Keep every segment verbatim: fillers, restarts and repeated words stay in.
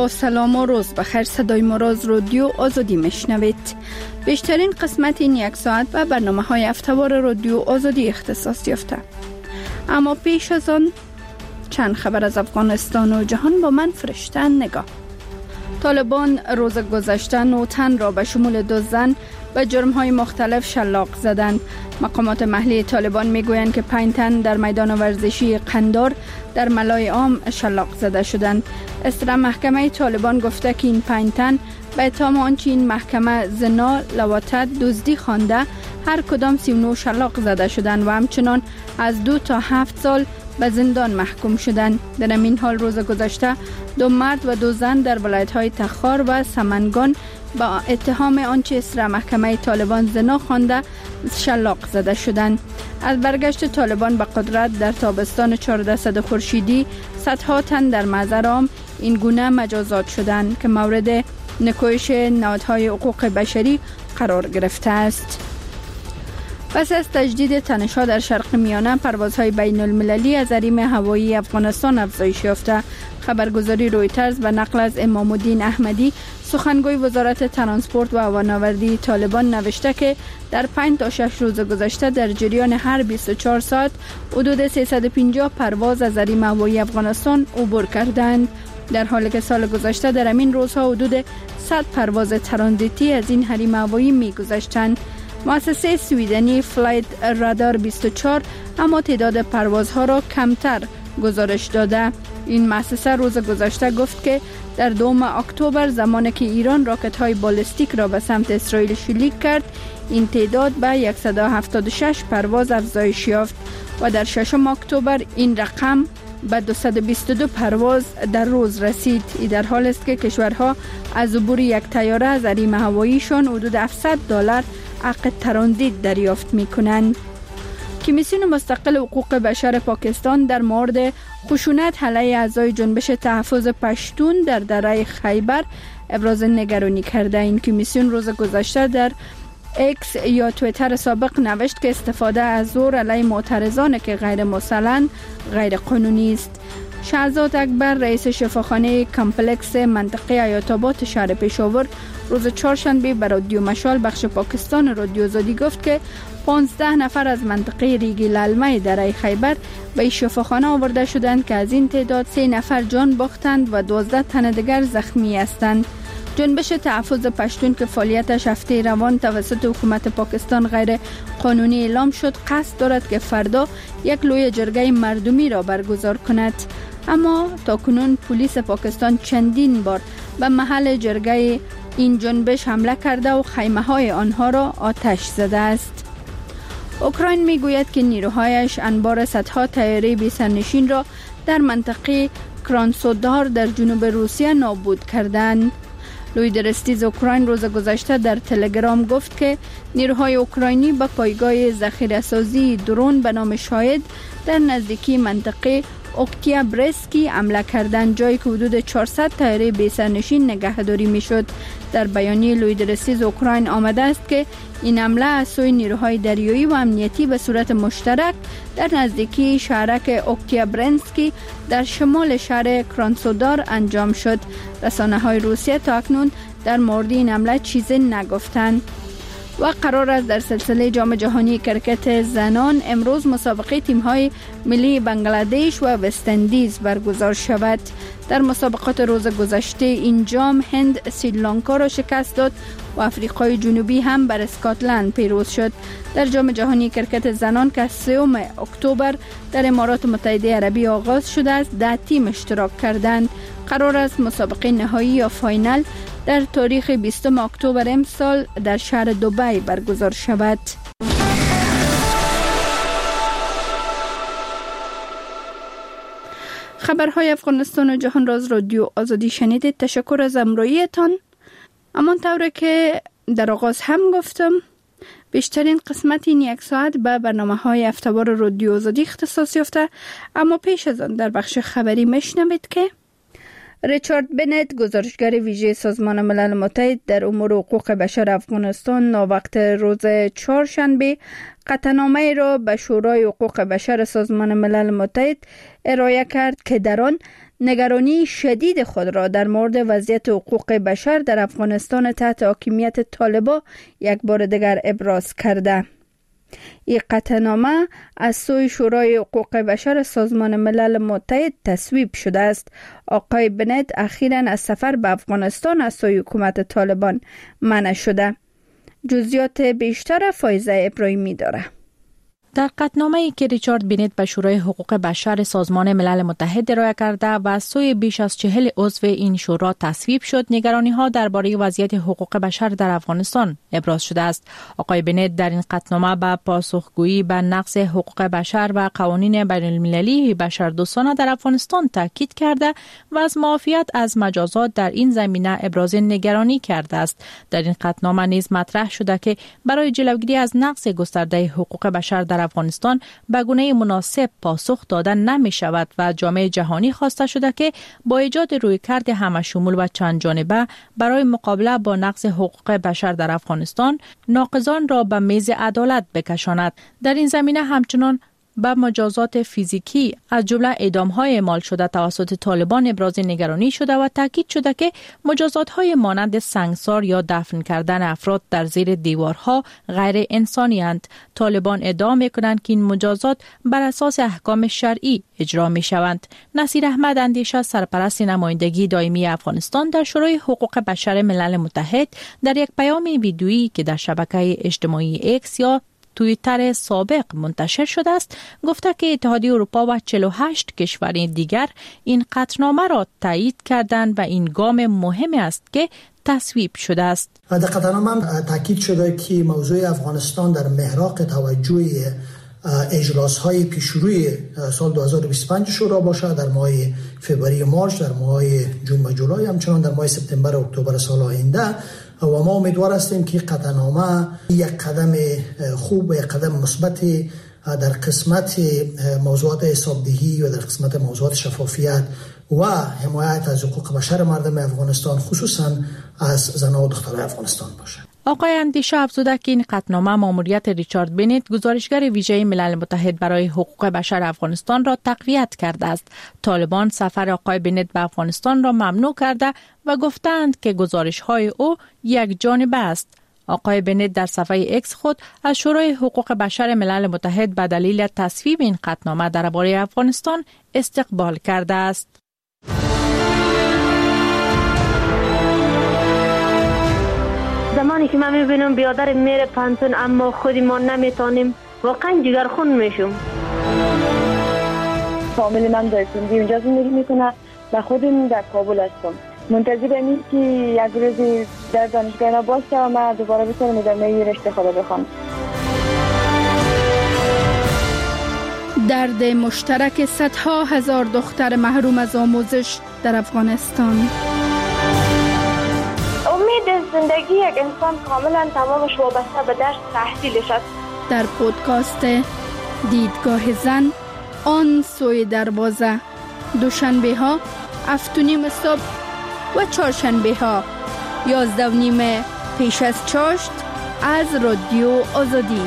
با سلام و روز بخیر. صدای ما را از رادیو آزادی میشنوید. بیشترین قسمت این یک ساعت به برنامه های هفته‌وار رادیو آزادی اختصاص یافته. اما پیش از آن چند خبر از افغانستان و جهان با من فرشته نگاه. طالبان روز گذشته نه تن را به شمول دو زن به جرم‌های مختلف شلاق زدند. مقامات محلی طالبان میگویند که پنج تن در میدان ورزشی قندار در ملای عام شلاق زده شدند. اصلاح محکمه طالبان گفته که این پنج تن به اتهام آنچه این محکمه زنا، لواطت، دزدی خوانده هر کدام سی و نه شلاق زده شدند و همچنان از دو تا هفت سال به زندان محکوم شدند. در این حال روز گذشته دو مرد و دو زن در ولایت‌های تخار و سمنگان با اتهام آنچه اصلاح محکمه طالبان زنا خوانده شلاق زده شدند. از برگشت طالبان به قدرت در تابستان چهاردهصد خورشیدی صدها تن در محضر عام این گونه مجازات شدند که مورد نکوهش نهادهای حقوق بشری قرار گرفته است. پس از تجدید تنش‌ها در شرق میانه، پروازهای بین المللی از حریم هوایی افغانستان افزایش یافته. خبرگزاری رویترز به نقل از امام الدین احمدی، سخنگوی وزارت ترانسپورت و هوانوردی طالبان نوشته که در پنج تا شش روز گذشته در جریان هر بیست و چهار ساعت حدود سیصد و پنجاه پرواز از حریم هوایی افغانستان عبور کردند، در حالی که سال گذشته در همین روزها حدود صد پرواز ترانزیتی از این حریم هوایی می‌گذشتند. مؤسسه سویدنی فلایت رادار بیست و چهار اما تعداد پروازها را کمتر گزارش داده. این مؤسسه روز گذشته گفت که در دوم اکتبر زمانی که ایران راکت‌های بالستیک را به سمت اسرائیل شلیک کرد، این تعداد به صد و هفتاد و شش پرواز افزایش یافت و در ششم اکتبر این رقم به دویست و بیست و دو پرواز در روز رسید. این در حال است که کشورها از عبور یک طیاره از حریم هواییشان حدود هفتصد دلار حق ترانزیت دریافت می‌کنند. کمیسیون مستقل حقوق بشر پاکستان در مورد خشونت علیه اعضای جنبش تحفظ پشتون در دره خیبر ابراز نگرانی کرده. این کمیسیون روز گذشته در اکس یا توییتر سابق نوشت که استفاده از زور علیه معترضان که غیر مسلح غیر قانونی است. شهزاد اکبر رئیس شفاخانه کمپلکس منطقه حیات آباد شهر پشاور روز چهارشنبه به رادیو مشال بخش پاکستان رادیو آزادی گفت که پانزده نفر از منطقه ریگی للمه دره خیبر به شفاخانه آورده شدند که از این تعداد سه نفر جان باختند و دوازده تن دیگر زخمی هستند. جنبش تحفظ پشتون که فعالیتش هفته روان توسط حکومت پاکستان غیر قانونی اعلام شد، قصد دارد که فردا یک لوی جرگه مردمی را برگزار کند، اما تاکنون پلیس پاکستان چندین بار به محل جرگه این جنبش حمله کرده و خیمه های آنها را آتش زده است. اوکراین میگوید که نیروهایش انبار صدها طیاره بی سرنشین را در منطقه کرانسودار در جنوب روسیه نابود کردند. لوی درستیز اوکراین روز گذشته در تلگرام گفت که نیروهای اوکراینی به پایگاه ذخیره‌سازی درون به نام شاهد در نزدیکی منطقه اوکتیابرسکی حمله کردند، جایی که حدود چهارصد طیاره بی سرنشین نگهداری میشد. در بیانیه لوی درستیز اوکراین آمده است که این حمله از سوی نیروهای دریایی و امنیتی به صورت مشترک در نزدیکی شهرک اوکتیابرسکی در شمال شهر کرانسودار انجام شد. رسانه‌های روسیه تا اکنون در مورد این حمله چیزی نگفتند. و قرار است در سلسله جام جهانی کرکت زنان امروز مسابقه تیم‌های ملی بنگلادش و وست‌اندیز برگزار شود. در مسابقات روز گذشته این جام هند سریلانکا را شکست داد و افریقای جنوبی هم بر اسکاتلند پیروز شد. در جام جهانی کرکت زنان که سوم اکتبر در امارات متحده عربی آغاز شده است، ده تیم اشتراک کردند. قرار است مسابقه نهایی یا فاینال در تاریخ بیستم اکتبر امسال در شهر دبی برگزار شود. خبرهای افغانستان و جهان را از رادیو آزادی شنیدید. تشکر از همراهیتان. همانطور که در آغاز هم گفتم، بیشترین قسمت این یک ساعت به برنامه‌های هفته‌وار رادیو آزادی اختصاص یافته، اما پیش از آن در بخش خبری میشنوید که ریچارد بنت، گزارشگر ویژه سازمان ملل متحد در امور حقوق بشر افغانستان، ناوقت روز چهارشنبه قطعنامه را به شورای حقوق بشر سازمان ملل متحد ارائه کرد که در آن نگرانی شدید خود را در مورد وضعیت حقوق بشر در افغانستان تحت حاکمیت طالبان یک بار دیگر ابراز کرده. این قطعنامه از سوی شورای حقوق بشر سازمان ملل متحد تصویب شده است. آقای بنت اخیراً از سفر به افغانستان از سوی حکومت طالبان منع شده. جزئیات بیشتر فایزه ابراهیمی داره. در قطعنامه‌ای که ریچارد بنت به شورای حقوق بشر سازمان ملل متحد ارائه کرده و از سوی بیش از چهل عضو این شورا تصویب شد، نگرانی‌ها درباره وضعیت حقوق بشر در افغانستان ابراز شده است. آقای بنت در این قطعنامه به پاسخگویی به نقض حقوق بشر و قوانین بین‌المللی بشردوستانه در افغانستان تاکید کرده و از معافیت از مجازات در این زمینه ابراز نگرانی کرده است. در این قطعنامه نیز مطرح شده که برای جلوگیری از نقض گسترده حقوق بشر در افغانستان به گونه مناسب پاسخ داده نمی شود و جامعه جهانی خواسته شده که با ایجاد رویکرد همه‌شمول و چند جانبه برای مقابله با نقض حقوق بشر در افغانستان ناقضان را به میز عدالت بکشاند. در این زمینه همچنان به مجازات فیزیکی از جمله اعدام‌های اعمال شده توسط طالبان ابراز نگرانی شده و تاکید شده که مجازات‌های مانند سنگسار یا دفن کردن افراد در زیر دیوارها غیر انسانی اند. طالبان ادعا می‌کنند که این مجازات بر اساس احکام شرعی اجرا می‌شوند. نصیر احمد اندیشه، سرپرست نمایندگی دائمی افغانستان در شورای حقوق بشر ملل متحد، در یک پیام ویدیویی که در شبکه اجتماعی اکس یا توییتر سابق منتشر شده است، گفته که اتحادیه اروپا و چهل و هشت کشور دیگر این قطعنامه را تایید کردند و این گام مهمی است که تصویب شده است. در قطعنامه تاکید شده که موضوع افغانستان در محراق توجه اجلاس‌های پیشروی سال دو هزار و بیست و پنج شورا باشد، در ماه فوریه مارچ، در ماه جون و جولای، همچنان در ماه سپتامبر و اکتبر سال آینده. و ما امیدوار هستیم که قطعنامه یک قدم خوب و یک قدم مثبت در قسمت موضوعات حسابدهی و در قسمت موضوعات شفافیت و حمایت از حقوق بشر مردم افغانستان، خصوصا از زنان و دختران افغانستان باشد. آقای اندیشه افزوده که این قطعنامه ماموریت ریچارد بنت، گزارشگر ویژه ملل متحد برای حقوق بشر افغانستان را تقویت کرده است. طالبان سفر آقای بنت به افغانستان را ممنوع کرده و گفتند که گزارش‌های او یک جانبه است. آقای بنت در صفحه اکس خود از شورای حقوق بشر ملل متحد به دلیل تصویب این قطعنامه درباره افغانستان استقبال کرده است. زمانی که من میبینم بیادر میره پانتون اما خودی ما نمیتونیم، واقعا جگرخون میشم. فامیل من در سندی اونجا زندگی میکنه و خودم در کابل هستم. منتظرم این که یک روزی در دانشگاه باشه و من دوباره بتونم ادامه رشته خود بخونم. درد مشترک صدها هزار دختر محروم از آموزش در افغانستان. امید زندگی یک انسان کاملا تمامش وابسته به درس تحصیلش است. در پودکاست دیدگاه زن، آن سوی دروازه، دوشنبه ها هفت و نیم صبح و چهارشنبه ها یازده و نیم پیش از چاشت از رادیو آزادی.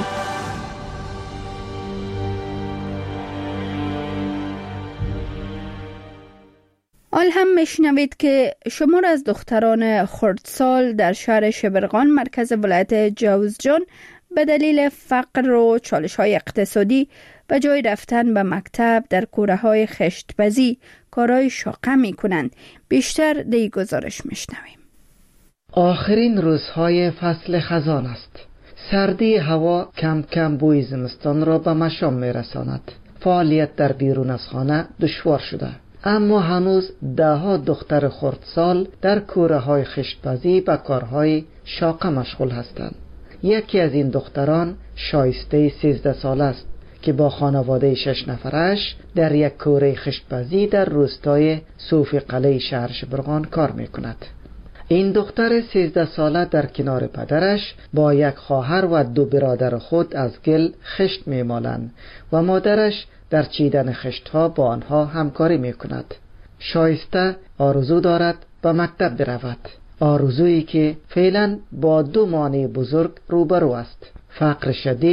آل هم میشنوید که شمار از دختران خردسال در شهر شبرغان مرکز ولایت جوزجان به دلیل فقر و چالش‌های اقتصادی به جای رفتن به مکتب در کوره‌های خشت‌پزی کارهای شاقه می‌کنند. بیشتر دی گزارش میشنویم. آخرین روزهای فصل خزان است. سردی هوا کم کم بوی زمستان را به مشام می‌رساند. فعالیت در بیرون از خانه دشوار شده. اما هنوز ده ها دختر خردسال در کوره‌های خشت‌پزی به کارهای شاقه مشغول هستند. یکی از این دختران شایسته سیزده ساله است که با خانواده شش نفرش در یک کوره خشت‌پزی در روستای صوفی قلعه شهر شبرغان کار می‌کند. این دختر سیزده ساله در کنار پدرش با یک خواهر و دو برادر خود از گل خشت می‌مالند و مادرش در چیدن خشت‌ها با آنها همکاری می‌کند. شایسته آرزو دارد به مکتب برود، آرزویی که فعلا با دو مانع بزرگ روبرو است: فقر شدید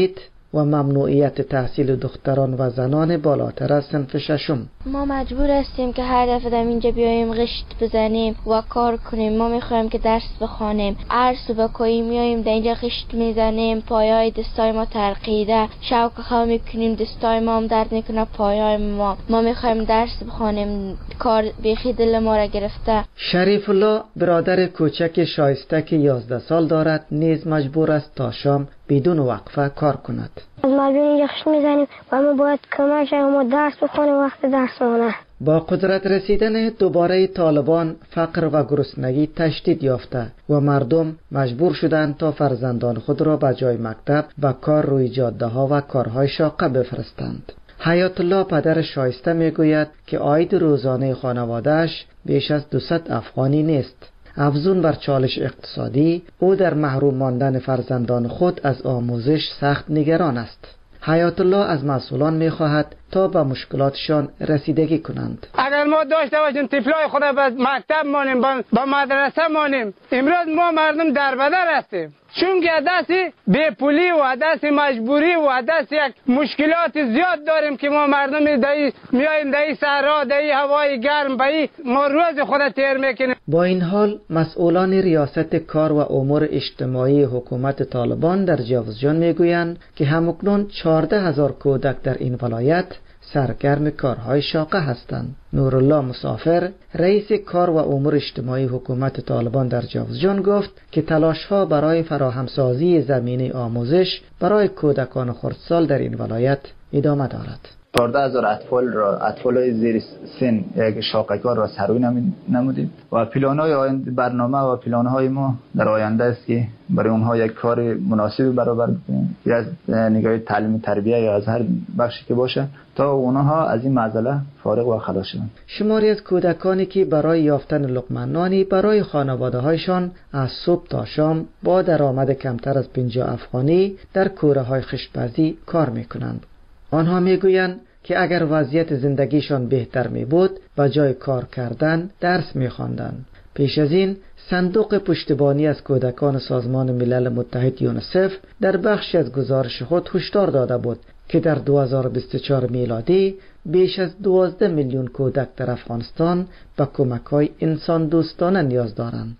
و ممنوعیت تحصیل دختران و زنان بالاتر از صنف ششم. ما مجبور هستیم که هر دفعه در اینجا بیاییم غشت بزنیم و کار کنیم. ما میخوایم که درس بخوانیم. هر صبح کوی میاییم در اینجا غشت میزنیم، پایهای دستای ما ترقیده، شوک خال میکنیم، دستای ما هم درد میکنه، پایهای ما. ما میخوایم درس بخوانیم، کار بیخی دل ما را گرفته. شریف الله برادر کوچک شایسته که یازده سال دارد نیز مجبور است تا شام بدون وقفه کار کند. از مجبور اینجا غشت میزنیم و ما باید کمک شیم ما درس بخونیم وقت درس مونه. با قدرت رسیدن دوباره طالبان فقر و گرسنگی تشدید یافته و مردم مجبور شدند تا فرزندان خود را به جای مکتب و کار روی جاده ها و کارهای شاقه بفرستند. حیات الله پدر شایسته میگوید که عاید روزانه خانواده‌اش بیش از دویست افغانی نیست. افزون بر چالش اقتصادی، او در محروم ماندن فرزندان خود از آموزش سخت نگران است. حیات الله از مسئولان می‌خواهد تا به مشکلاتشان رسیدگی کنند. اگر ما داشته باشیم طفلای خود به مکتب مانیم، به مدرسه مانیم، امروز ما مردم دربدر هستیم. چون که دستی بیپولی و دستی مجبوری و دستی یک مشکلات زیاد داریم که ما مردم دایی میاییم دایی صحرا، دایی هوای گرم، بایی ما روز خود تیر میکنیم. با این حال مسئولان ریاست کار و امور اجتماعی حکومت طالبان در جوزجان میگویند که همکنون چهارده هزار کودک در این ولایت سرگرم کارهای شاقه هستند. نورالله مسافر رئیس کار و امور اجتماعی حکومت طالبان در جوزجان گفت که تلاش‌ها برای فراهمسازی زمینه آموزش برای کودکان خردسال در این ولایت ادامه دارد. چهارده هزار اطفال را اطفالای زیر سن یک شاقه‌کار را سروی نمودیم و پلان‌های آینده برنامه و پلان‌های ما در آینده است که برای اونها یک کار مناسب برابر بکنیم، یا از نگاه تعلیم تربیه یا از هر بخشی که باشه تا اونها از این معضله فارغ و خلاص شوند. شماری از کودکانی که برای یافتن لقمه نانی برای خانواده‌هایشان از صبح تا شام با درآمد کمتر از پنجاه افغانی در کوره‌های خشت‌پزی کار می‌کنند. آنها میگویند که اگر وضعیت زندگیشان بهتر می بود و جای کار کردن درس می خواندند. پیش از این صندوق پشتیبانی از کودکان سازمان ملل متحد یونیسف در بخشی از گزارش خود هشدار داده بود که در دو هزار و بیست و چهار میلادی بیش از دوازده میلیون کودک در افغانستان به کمک‌های انسان دوستانه نیاز دارند.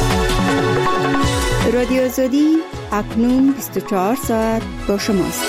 رادیو آزادی اکنون بیست و چهار ساعت با شماست.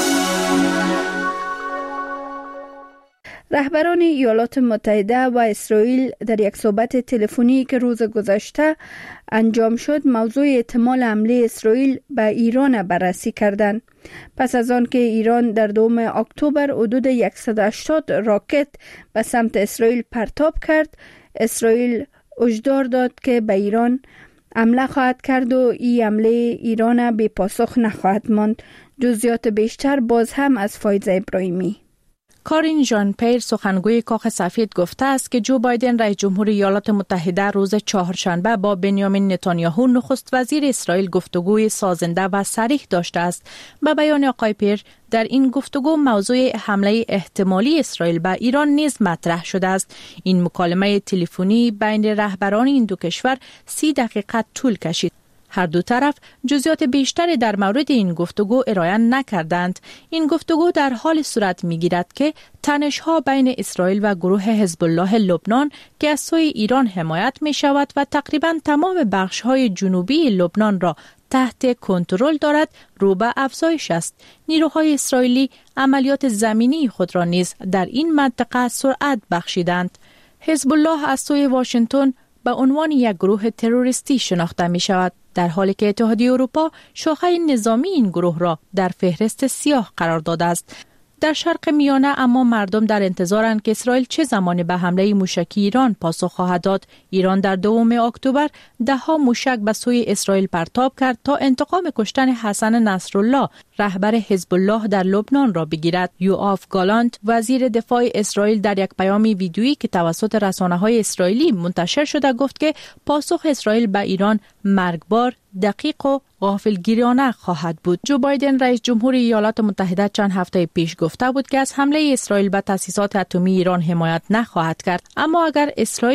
رهبران ایالات متحده و اسرائیل در یک صحبت تلفنی که روز گذشته انجام شد موضوع احتمال حمله اسرائیل به ایران بررسی کردند. پس از آن که ایران در دوم اکتبر حدود صد و هشتاد راکت به سمت اسرائیل پرتاب کرد، اسرائیل هشدار داد که به ایران حمله خواهد کرد و این حمله ایران بی پاسخ نخواهد ماند. جزئیات بیشتر باز هم از فایزه ابراهیمی. کارین ژان پیر سخنگوی کاخ سفید گفته است که جو بایدن رئیس جمهور ایالات متحده روز چهارشنبه با بنیامین نتانیاهو نخست وزیر اسرائیل گفتگوی سازنده و صریح داشته است. به بیان آقای پیر در این گفتگو موضوع حمله احتمالی اسرائیل به ایران نیز مطرح شده است. این مکالمه تلفنی بین رهبران این دو کشور سی دقیقه طول کشید. هر دو طرف جزئیات بیشتری در مورد این گفتگو ارائه نکردند. این گفتگو در حال صورت می‌گیرد که تنش‌ها بین اسرائیل و گروه حزب الله لبنان که از سوی ایران حمایت می‌شود و تقریباً تمام بخش‌های جنوبی لبنان را تحت کنترل دارد رو به افزایش است. نیروهای اسرائیلی عملیات زمینی خود را نیز در این منطقه سرعت بخشیدند. حزب الله از سوی واشنگتن به عنوان یک گروه تروریستی شناخته می شود، در حالی که اتحادیه اروپا شاخه نظامی این گروه را در فهرست سیاه قرار داده است. در شرق میانه اما مردم در انتظارند که اسرائیل چه زمانی به حمله موشکی ایران پاسخ خواهد داد. ایران در دوم اکتبر ده ها موشک به سوی اسرائیل پرتاب کرد تا انتقام کشتن حسن نصرالله رهبر حزب الله در لبنان را بگیرد. یوآف گالانت وزیر دفاع اسرائیل در یک پیام ویدیویی که توسط رسانه‌های اسرائیلی منتشر شده گفت که پاسخ اسرائیل به ایران مرگبار، دقیق و غافلگیرانه خواهد بود. جو بایدن رئیس جمهور ایالات متحده چند هفته پیش گفته بود که از حمله اسرائیل به تأسیسات اتمی ایران حمایت نخواهد کرد، اما اگر اسرائیل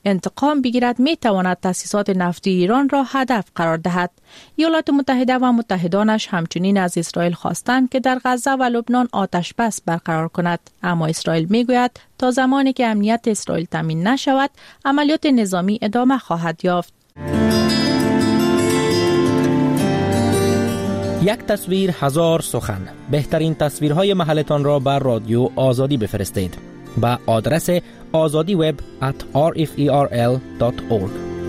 انتقام بگیرد می تواند تأسیسات نفتی ایران را هدف قرار دهد. ایالات متحده و متحدانش همچنین از اسرائیل خواستند که در غزه و لبنان آتش بس برقرار کند، اما اسرائیل می گوید تا زمانی که امنیت اسرائیل تامین نشود عملیات نظامی ادامه خواهد یافت. یک تصویر هزار سخن. بهترین تصویرهای محلتان را بر رادیو آزادی بفرستید با آدرس آزادی وب ات آر اف ای آر ال دات اورگ.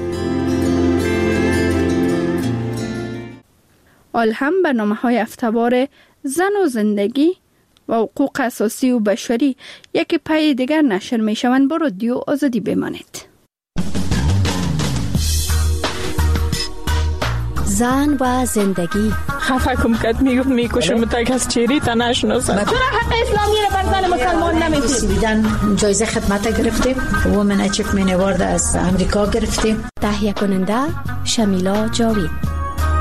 آل هم برنامه‌های هفته‌وار زن و زندگی و حقوق اساسی و بشری یک پای دیگر نشر می‌شوند. با رادیو آزادی بمانید. زن و زندگی. خفه کم کد میگفت میکشم تا از چیری تا نشناسم. چرا حق اسلامی را بر زن مسلمان نمیدید؟ دیدن جایزه خدمت گرفتیم. وومن اچیومنت اوارد از امریکا گرفتیم. تهیه کننده شمیلا جاوید.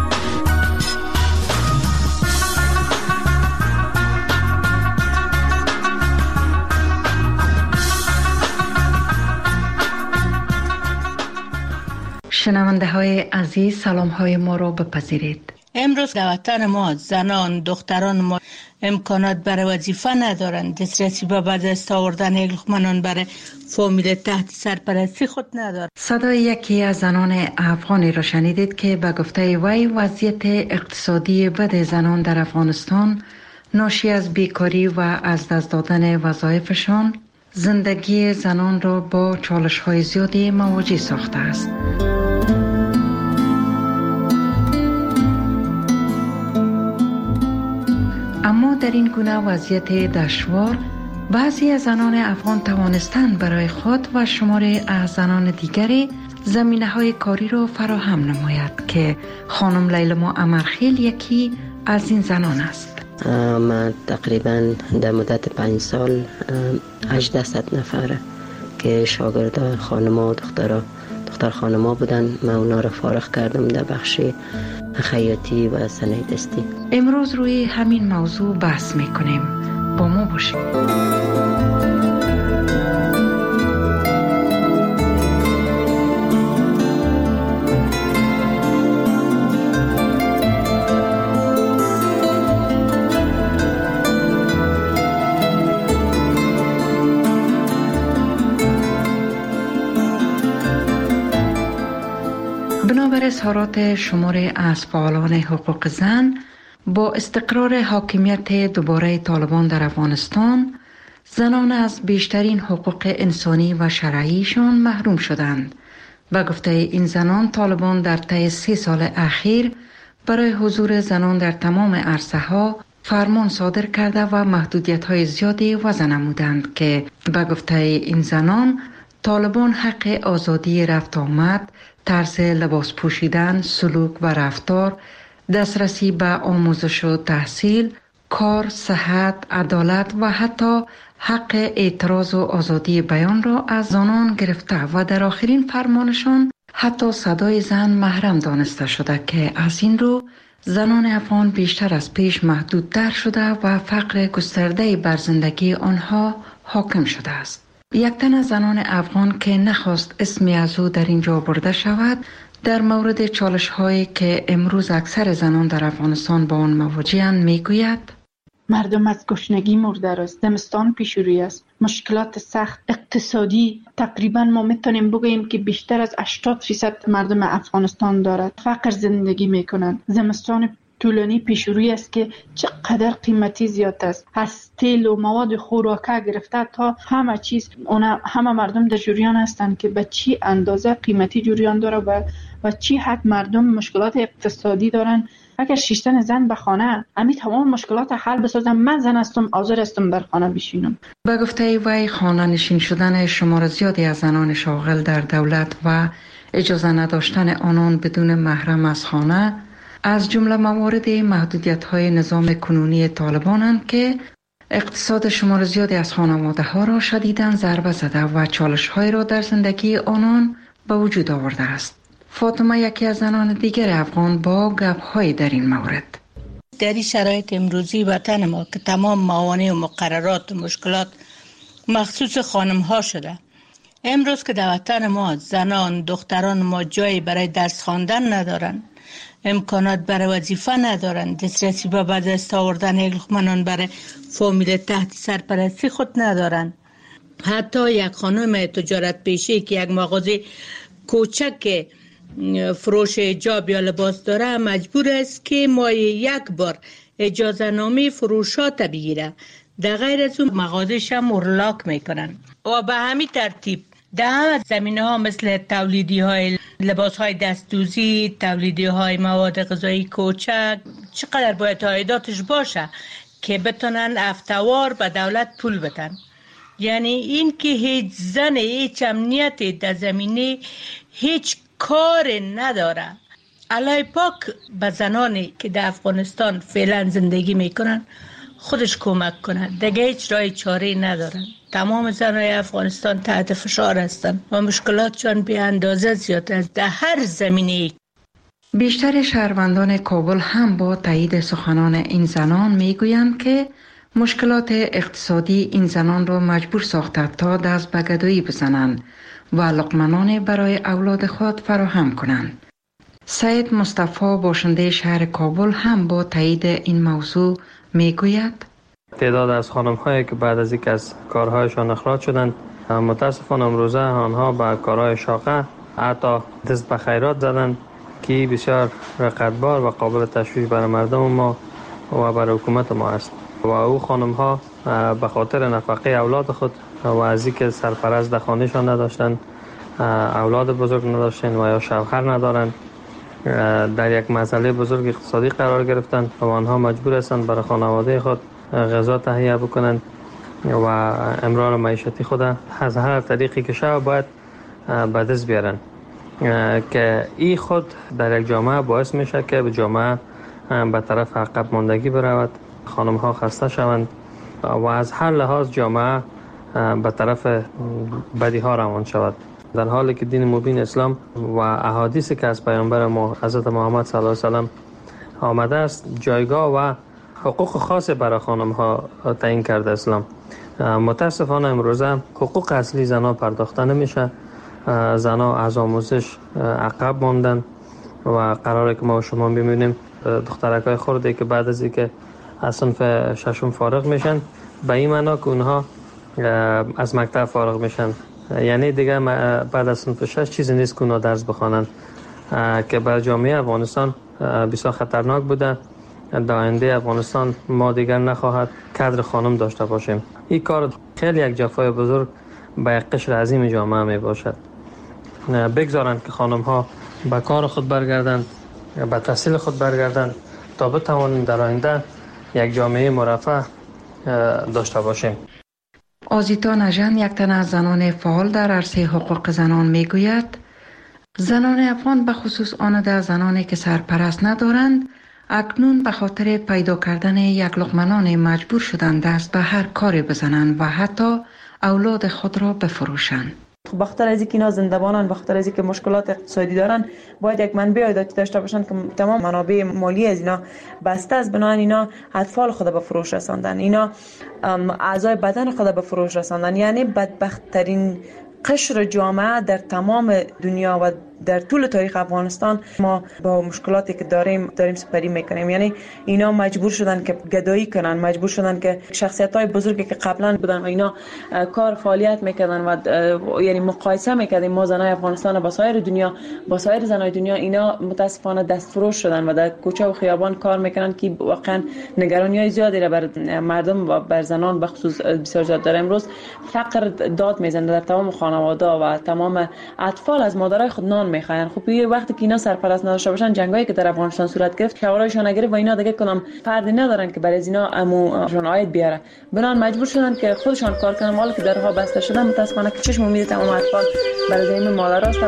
شنونده های عزیز، سلام های ما را بپذیرید. امروز در وطن ما زنان دختران ما امکانات برای وظیفه ندارند، دسترسی به بعد از آوردن یک لقمه نان برای فامیل تحت سرپرستی خود ندارد. صدای یکی از زنان افغانی را شنیدید که به گفته وی وضعیت اقتصادی بد زنان در افغانستان ناشی از بیکاری و از دست دادن وظایفشان زندگی زنان را با چالش های زیادی مواجه ساخته است. اما در این گونه وضعیت دشوار بعضی از زنان افغان توانستند برای خود و شماری از زنان دیگری زمینه های کاری را فراهم نماید که خانم لیلما امرخیل یکی از این زنان است. من تقریبا در مدت پنج سال هجده صد نفره که شاگرد خانما دخترها دختر خانما بودن، من اونا را فارغ کردم در بخش خیاطی و صنایع دستی. امروز روی همین موضوع بحث میکنیم. با ما باشید. بنابر اظهارات شماری از فعالان حقوق زن، با استقرار حاکمیت دوباره طالبان در افغانستان، زنان از بیشترین حقوق انسانی و شرعیشان محروم شدند. به گفته این زنان، طالبان در طی سه سال اخیر برای حضور زنان در تمام عرصه ها فرمان صادر کرده و محدودیت های زیادی وضع نمودند که به گفته این زنان، طالبان حق آزادی رفت آمد، طرز لباس پوشیدن، سلوک و رفتار، دسترسی به آموزش و تحصیل، کار، صحت، عدالت و حتی حق اعتراض و آزادی بیان را از زنان گرفته و در آخرین فرمانشان حتی صدای زن محرم دانسته شده که از این رو زنان افغان بیشتر از پیش محدودتر شده و فقر گسترده بر زندگی آنها حاکم شده است. یک تن از زنان افغان که نخواست اسمی از او در اینجا برده شود، در مورد چالش هایی که امروز اکثر زنان در افغانستان با آن مواجه‌اند میگوید: مردم از گشنگی مرده است، زمستان پیش روی است، مشکلات سخت اقتصادی تقریبا ما میتونیم بگوییم که بیشتر از هشتاد درصد مردم افغانستان دارد، فقر زندگی میکنند، زمستان طولانی پیش روی است که چقدر قیمتی زیاد است، از تیل و مواد خوراکه گرفته تا همه چیز، اونا همه مردم در جریان هستند که به چی اندازه قیمتی جریان داره و و چی حد مردم مشکلات اقتصادی دارن. اگر شیشتن زن به خانه امی تمام مشکلات حل بسازم، من زن هستم، حاضر هستم در خانه بشینم. به گفته وی، خانه نشین شدن شمار زیادی از زنان شاغل در دولت و اجازه نداشتن آنان بدون محرم از خانه از جمله موارد محدودیت‌های نظام کنونی طالبانند که اقتصاد شمار زیادی از خانواده‌ها را شدیداً ضربه زده و چالش‌های را در زندگی آنان به وجود آورده است. فاطمه یکی از زنان دیگر افغان با گپ‌های در این مورد: در این شرایط امروزی وطن ما که تمام موانع و مقررات و مشکلات مخصوص خانم‌ها شده، امروز که در وطن ما زنان دختران ما جایی برای درس خواندن ندارن، امکانات برای وظیفه ندارن، دسترسی به به دست آوردن یک لقمه نان برای فامیل تحت سرپرستی خود ندارن. حتی یک خانم تجارت پیشه که یک مغازه کوچک فروش حجاب یا لباس داره مجبور است که ماهی یک بار اجازه نامه فروشات بگیره، در غیر از اون مغازه‌ش هم اغلاق میکنن. و به همین ترتیب در همه زمینه ها مثل تولیدی های لباس های دستدوزی، تولیدی های مواد غذایی کوچک، چقدر باید عایداتش باشه که بتونن افتوار به دولت پول بدن. یعنی این که هیچ زن هیچ امنیت در زمینه هیچ کار نداره. الله پاک به زنانی که در افغانستان فعلا زندگی میکنن خودش کمک کنه، دیگه هیچ راه چاره ندارن. تمام زنای افغانستان تحت فشار هستن و مشکلاتشان به اندازه زیاد است در هر زمینه. بیشتر شهروندان کابل هم با تایید سخنان این زنان میگویند که مشکلات اقتصادی این زنان را مجبور ساخته تا دست به گدایی بزنند و لقمه برای اولاد خود فراهم کنند. سید مصطفی باشنده شهر کابل هم با تایید این موضوع میگوید تعداد از خانم هایی که بعد از اینکه از کارهایشان اخراج شدند متاسفانه امروزه آنها به کارهای شاقه حتی دست به خیرات زدند که بسیار رقتبار و قابل تشویش برای مردم ما و برای حکومت ما است. و او خانم ها به خاطر نفقه اولاد خود و از اینکه سرپرست در خانهشان نداشتند، اولاد بزرگ نداشتند و یا شوهر ندارند، در یک مسئله بزرگ اقتصادی قرار گرفتند و آنها مجبور هستند برای خانواده خود غذا تهیه بکنند و امرار معیشتی خود از هر طریقی که شود باید به دست بیارند که این خود در یک جامعه باعث میشه که به جامعه به طرف عقب ماندگی برود، خانم ها خسته شوند و از هر لحاظ جامعه به طرف بدی ها روان شود. در حالی که دین مبین اسلام و احادیثی که از پیامبر ما حضرت محمد صلی الله علیه و سلم آمده است جایگاه و حقوق خاص برای خانم ها تعیین کرده اسلام. متاسفانه امروزه حقوق اصلی زنها پرداخته نمیشه. زنها از آموزش عقب ماندن و قراره که ما شما ببینیم دخترکای خردی که بعد از اینکه از صنف ششم فارغ میشن به این معنا که اونها از مکتب فارغ میشن، یعنی دیگه بعد از صنف شش چیزی نیست که اونها درس بخوانند که برای جامعه افغانستان بسیار خطرناک بوده. در آینده افغانستان ما دیگر نخواهد کادر خانم داشته باشیم. این کار خیلی یک جفای بزرگ به یک قشر عظیم جامعه می باشد. بگذارند که خانم ها به کار خود برگردند، به تحصیل خود برگردند تا بتوانیم در آینده یک جامعه مرفه داشته باشیم. آزیتا نژند یک تن از زنان فعال در عرصه حقوق زنان میگوید زنان افغان به خصوص آن در زنانی که سرپرست ندارند اکنون به خاطر پیدا کردن یک لقمه نان مجبور شدند دست به هر کاری بزنند و حتی اولاد خود را بفروشند. بخاطر از اینکه اینا زنده‌بانن، بخاطر از اینکه مشکلات اقتصادی دارن، باید یک منبع عایداتی داشته باشن که تمام منابع مالی از اینا بسته است، بنابراین اینا اطفال خود به فروش رساندن، اینا اعضای بدن خود به فروش رساندن. یعنی بدبخت‌ترین قشر جامعه در تمام دنیا و در طول تاریخ افغانستان ما با مشکلاتی که داریم داریم سپری میکنیم. یعنی اینا مجبور شدن که گدایی کنن، مجبور شدن که شخصیت‌های بزرگی که قبلا بودن و اینا کار فعالیت میکردن و یعنی مقایسه میکردیم ما زنای افغانستان با سایر دنیا، با سایر زنای دنیا، اینا متاسفانه دستفروش شدن و در کوچه و خیابان کار میکنن که واقعا نگرانی‌های زیادی را بر مردم و بر زنان به خصوص بسیار زیاد داره. امروز فقر داد میزنه در تمام خانواده و تمام اطفال از مادرای خود نان میخواین. خب یه وقتی که اینا سرپرست نداشته باشن، جنگایی که در افغانستان صورت گرفت، شورایشون نگرفت و اینا دیگه کدام فردی ندارن که برای اینا اموشون عاید بیاره، بنان مجبور شدن که خودشان کار کنن. حالا که درها بسته شدن، متاسفانه که چشم امید تمام اطفال برای زمین مادر است.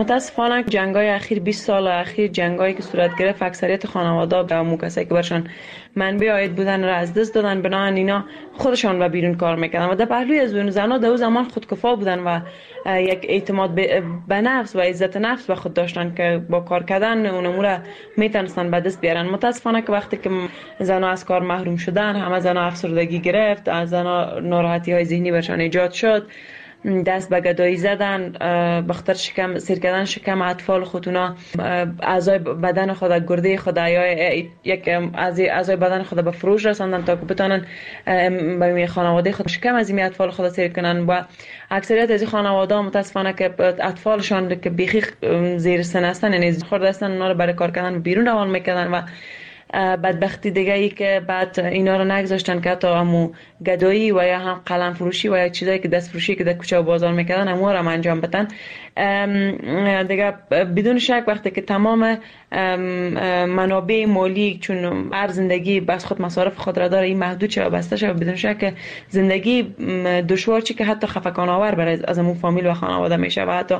متاسفانه جنگ‌های اخیر بیست سال اخیر جنگایی که صورت گرفت اکثریت خانواده و کسایی که برشان منبع عاید بودن را از دست دادن، بنابراین اینا خودشان و بیرون کار میکردن و در پهلوی از اون زنا در اون زمان خودکفا بودن و یک اعتماد به نفس و عزت نفس به خود داشتن که با کار کردن اون امور میتونستن به دست بیارن. متاسفانه که وقتی که زنا از کار محروم شدن، همه زنا افسردگی گرفت، از زنا ناراحتی های ذهنی برشان ایجاد شد، دست به گدایی زدن، بخاطر شکم سیر کردن شکم اطفال خودونا، اعضای بدن خود، گرده خود یا یک اعضای بدن خود به فروش رساندن تا که بتونن به خانواده خود شکم از این اطفال خود سیر کنن. و اکثریت از این خانواده متاسفانه که اطفالشان که بیخی زیر سن هستن، یعنی خورده هستن، اونا رو برای کار کردن بیرون روان میکردن و بدبختی دیگه ای که بعد اینا رو نگذاشتن که حتی همو گدایی و یا هم قلم فروشی و یا چیزایی که دست فروشی که در کوچه و بازار میکردن همو رو هم انجام بدن. دیگه بدون شک وقتی که تمام منابع مالی چون هر زندگی بس خود مصارف خود را داره این محدود شه و بسته شه، بدون شک زندگی دشوار چی که حتی خفقان آور برای از همون فامیل و خانواده میشه و حتی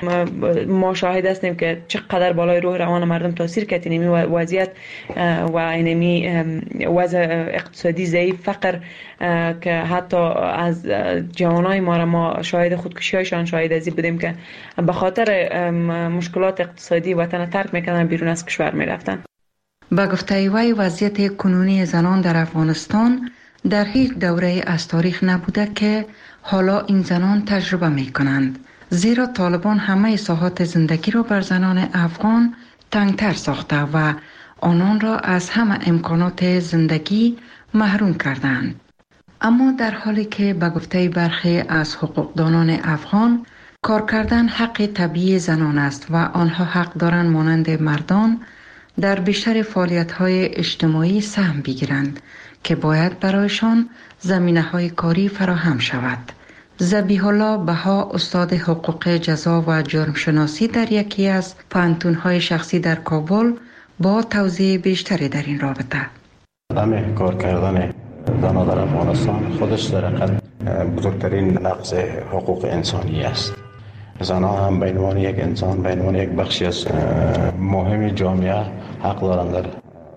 ما شاهد هستیم که چقدر بالای روح روان مردم تاثیر کرد این وضعیت و اینمی وضع اقتصادی ضعیف، فقر که حتی از جوانای ما را ما شاهد خودکشی‌هایشان شاهد ازی بودیم که به خاطر مشکلات اقتصادی وطن ترک میکردن، بیرون از کشور میرفتن. با گفته وی وضعیت کنونی زنان در افغانستان در هیچ دوره از تاریخ نبوده که حالا این زنان تجربه میکنند، زیرا طالبان همه ساحات زندگی را بر زنان افغان تنگتر ساخته و آنان را از همه امکانات زندگی محروم کردند. اما در حالی که به گفته برخی از حقوقدانان افغان کار کردن حق طبیعی زنان است و آنها حق دارند مانند مردان در بیشتر فعالیت‌های اجتماعی سهم بگیرند که باید برایشان زمینه‌های کاری فراهم شود. ذبیح الله بها، استاد حقوق جزا و جرم شناسی در یکی از پانتون‌های شخصی در کابل، با توضیح بیشتری در این رابطه. عدم کار کردن زنان در افغانستان خودش در حقیقت بزرگترین نقض حقوق انسانی است. زنان هم به عنوان یک انسان، به عنوان یک بخشی از مهم جامعه حق دارند در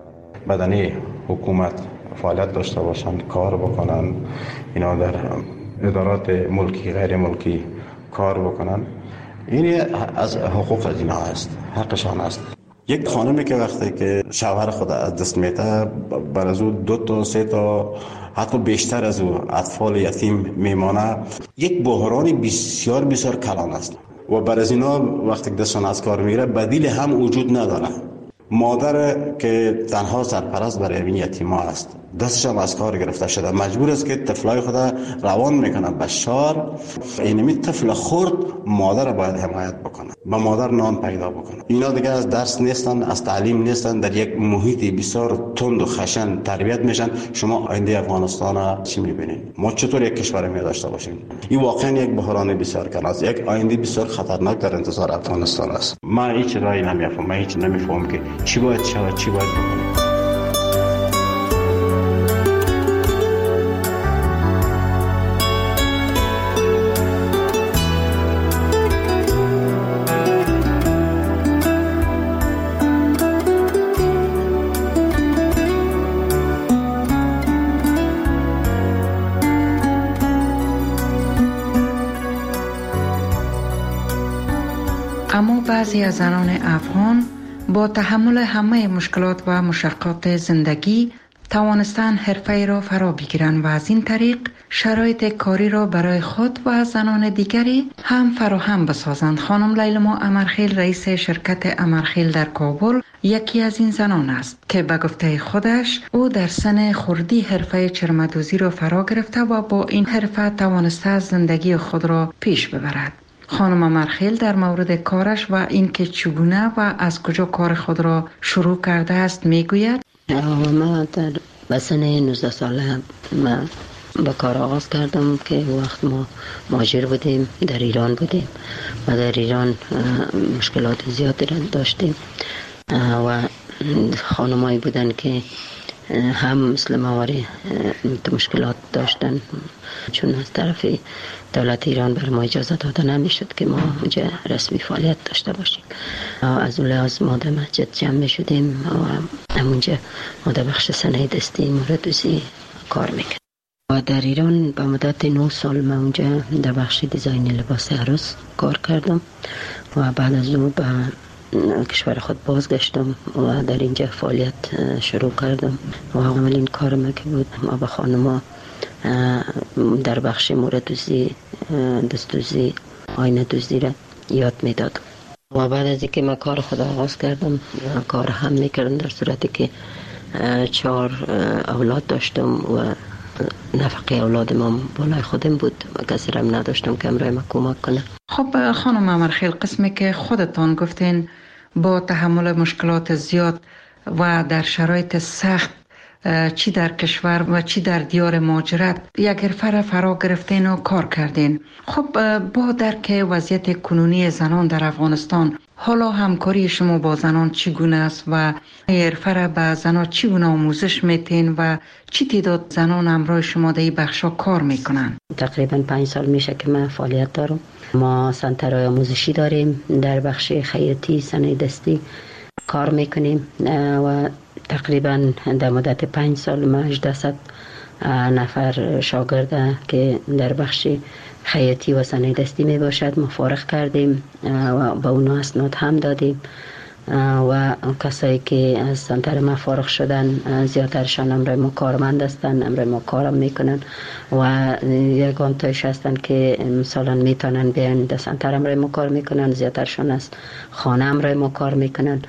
بدنه حکومت فعالیت داشته باشند، کار بکنند، اینا در ادارات ملکی غیر ملکی کار بکنند. این از حقوق از اینا است، حقشان است. یک خانمی که وقتی که شوهر خود از دست میده، بر از او دو تا سه تا حتی بیشتر از او اطفال یتیم میمانه، یک بحران بسیار بسیار کلان است و بر از اینا وقتی دستشان از کار میره بدیل هم وجود نداره. مادر که تنها سرپرست برای این یتیما است، دستش هم از کار گرفته شده، مجبور است که طفلای خود روان میکنه به شار. اینمی طفل خرد مادر باید حمایت بکنه، با مادر نان پیدا بکنه. اینا دیگه از درس نیستن، از تعلیم نیستن، در یک محیط بسیار تند و خشن تربیت میشن. شما آینده افغانستان چی میبینید؟ ما چطور یک کشور می داشته باشیم؟ این واقعا یک بحران بسیار کلان است، یک آینده بسیار خطرناک در انتظار افغانستان است. من هیچ راهی نمیفهمم، من هیچ نمیفهمم که چی باید شود، چی باید بکنیم. اما بعضی از زنان افغان با تحمل همه مشکلات و مشقات زندگی توانستن حرفه را فرا بگیرند و از این طریق شرایط کاری را برای خود و زنان دیگری هم فراهم بسازند. خانم لیلما امرخیل، رئیس شرکت امرخیل در کابل، یکی از این زنان است که به گفته خودش او در سن خردی حرفه چرمدوزی را فرا گرفته و با این حرفه توانسته زندگی خود را پیش ببرد. خانم امرخیل در مورد کارش و اینکه چگونه و از کجا کار خود را شروع کرده است میگوید: من در بسن نوزده ساله من با کار آغاز کردم که وقت ما مهاجر بودیم، در ایران بودیم و در ایران مشکلات زیادی را داشتیم و خانمایی بودن که هم مثل مواری مشکلات داشتن، چون از طرف دولت ایران بر ما اجازه داده نمیشد که ما اونجا رسمی فعالیت داشته باشیم. از اون لحاظ ما در مسجد جمع شدیم و همونجا ما در بخش صنایع دستی موردوزی کار میکنیم. و در ایران به مدت نه سال من اونجا در بخش دیزاین لباس عروس کار کردم و بعد از اون به کشور خود بازگشتم و در اینجا فعالیت شروع کردم و اولین کارم که بود ما به خانما در بخش موردوزی، دستوزی، آینه دوزی را یاد میدادم و بعد از اینکه من کار خود آغاز کردم کار هم میکردم، در صورتی که چهار اولاد داشتم و نفقه اولاد ما بالای خودم بود و کسی رم نداشتم که امرای ما کمک کنه. خب خانم امرخیل، قسمی که خودتان گفتین با تحمل مشکلات زیاد و در شرایط سخت چی در کشور و چی در دیار مهاجرت یک حرفه را فرا گرفتین و کار کردین. خب با درک وضعیت کنونی زنان در افغانستان، حالا همکاری شما با زنان چگونه است و حرفه را به زنان چگونه آموزش میتین و چی تعداد زنان همراه شما در این بخشا کار میکنن؟ تقریبا پنج سال میشه که من فعالیت دارم. ما سنترهای آموزشی داریم، در بخش خیاطی، صنایع دستی کار میکنیم و تقریبا در مدت پنج سال ما هجده نفر شاگرده که در بخش خیاطی و صنایع دستی می باشد ما فارغ کردیم و با اونا اسناد هم دادیم و کسایی که از سنتر ما فارغ شدن زیادترشان امرای ما کارمند هستن، امرای ما کارم میکنن و یگان تایش هستن که مثلا میتونن بیان در سنتر امرای ما کار میکنن، زیادترشان از خانه امرای ما کار میکنن.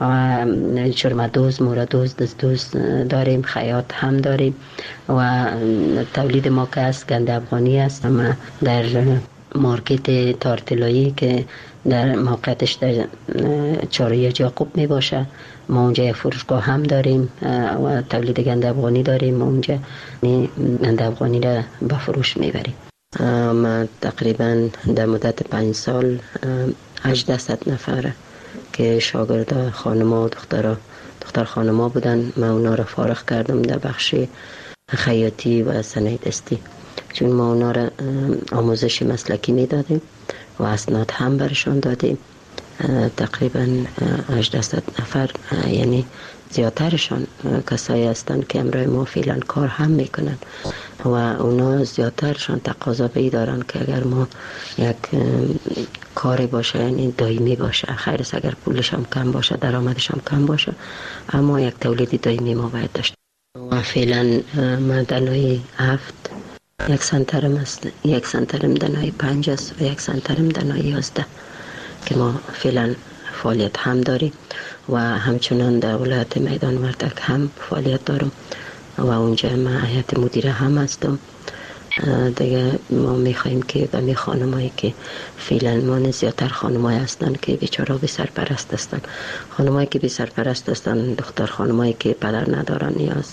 چرمدوز، موردوز، دزدوز داریم، خیاط هم داریم و تولید ما که از گند افغانی است. ما در مارکت تارتلایی که در موقعیتش در چهارراه یعقوب می باشه، ما اونجا فروشگاه هم داریم و تولید گند افغانی داریم. ما اونجا گند افغانی را به فروش میبریم. ما تقریبا در مدت پنج سال هجده نفر که شاگرد خانما و دخترها دختر خانما بودن، من اونا را فارغ کردم در بخش خیاطی و صنایع دستی، چون ما اونا را آموزش مسلکی میدادیم و اسناد هم برشان دادیم. تقریبا هجده نفر، یعنی زیادترشان کسایی هستند که امرای ما فعلا کار هم میکنن و اونا زیادترشان تقاضا بی دارن که اگر ما یک کاری باشه، یعنی دائمی باشه، خیر است اگر پولش هم کم باشه، درآمدش هم کم باشه، اما یک تولید دائمی ما باید داشت. و فعلا ما دنای هفت، یک سنترم است، یک سنترم دنای پنج است و یک سنترم دنای یازده که ما فعلا فعالیت هم داریم و همچنان در ولایت میدان وردک هم فعالیت دارم و اونجا من هیئت مدیره هم هستم. دیگه ما میخوایم که به می خانمایی که فعلا ما زیادتر خانمایی هستن که بیچاره بی سرپرست هستن، خانمایی که بی سرپرست هستن، دختر خانمایی که پدر ندارن، نیاز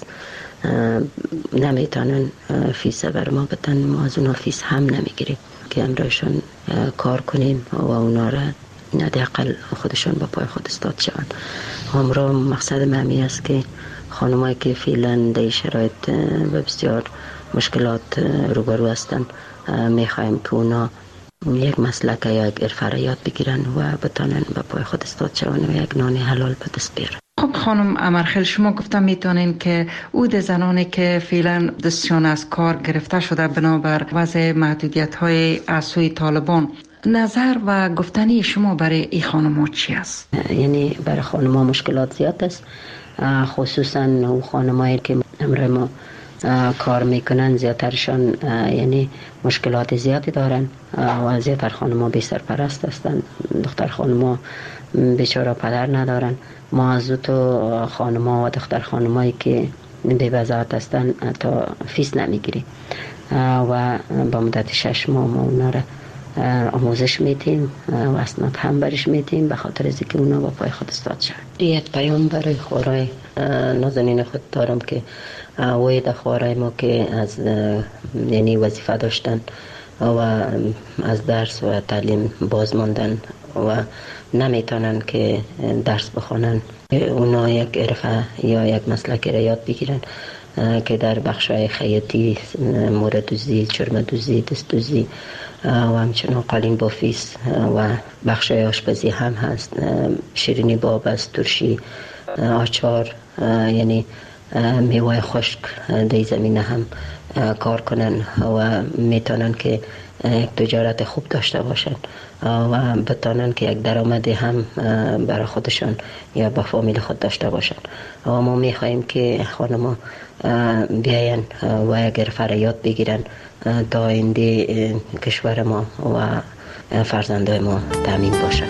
نمیتونن فیس بر ما بدن، ما از اونا فیس هم نمیگیریم که امرایشان کار کنیم و اونا را حداقل خودشان با پای خود استاد شوند. همراه مقصد مهمی است که خانمایی که فعلا در شرایط بسیار مشکلات روبرو هستند، میخوایم که اونا یک مسلک یا یک حرفه را یاد بگیرن و بتانن با پای خود استاد شوند و یک نان حلال به دست بیارن. خب خانم امرخیل، شما گفتم میتونین که عود زنانی که فعلا دستشان از کار گرفته شده بنابر وضع محدودیت های از سوی طالبان، نظر و گفتنی شما برای این خانم‌ها چی است؟ یعنی برای خانم‌ها مشکلات زیاد است، خصوصا اون خانم‌هایی که امروز ما کار میکنن زیادترشان یعنی مشکلات زیادی دارن و زیادتر خانم‌ها بی سرپرست هستن، دختر خانم‌ها بیچاره پدر ندارن. ما از تو خانم‌ها و دختر خانم‌هایی که بی وضاحت هستن تا فیس نمیگیریم و با مدت شش ماه ما اونا را آموزش میتیم و اسناد هم برش میتیم به خاطر از اینکه اونا با پای خود استاد شد. یک پیام برای خورای نازنین خود دارم که وید خورای ما که از یعنی وظیفه داشتن و از درس و تعلیم باز ماندن و نمیتونن که درس بخونن اونا یک عرفه یا یک مسلک را یاد بگیرن که در بخش‌های خیاطی، مورد دوزی، چرم دوزی، دست دوزی و همچنان قالین بافیس و بخش‌های آشپزی هم هست، شیرینی باب است، ترشی، آچار، یعنی میوه خشک در زمینه هم کار کنن و میتونن که یک تجارت خوب داشته باشن و بتونن که یک درآمد هم برای خودشان یا با فامیل خود داشته باشن. و ما میخواهیم که خانما بیاین و یک حرفه را یاد بگیرن تا آینده کشور ما و فرزندای ما تامین باشن.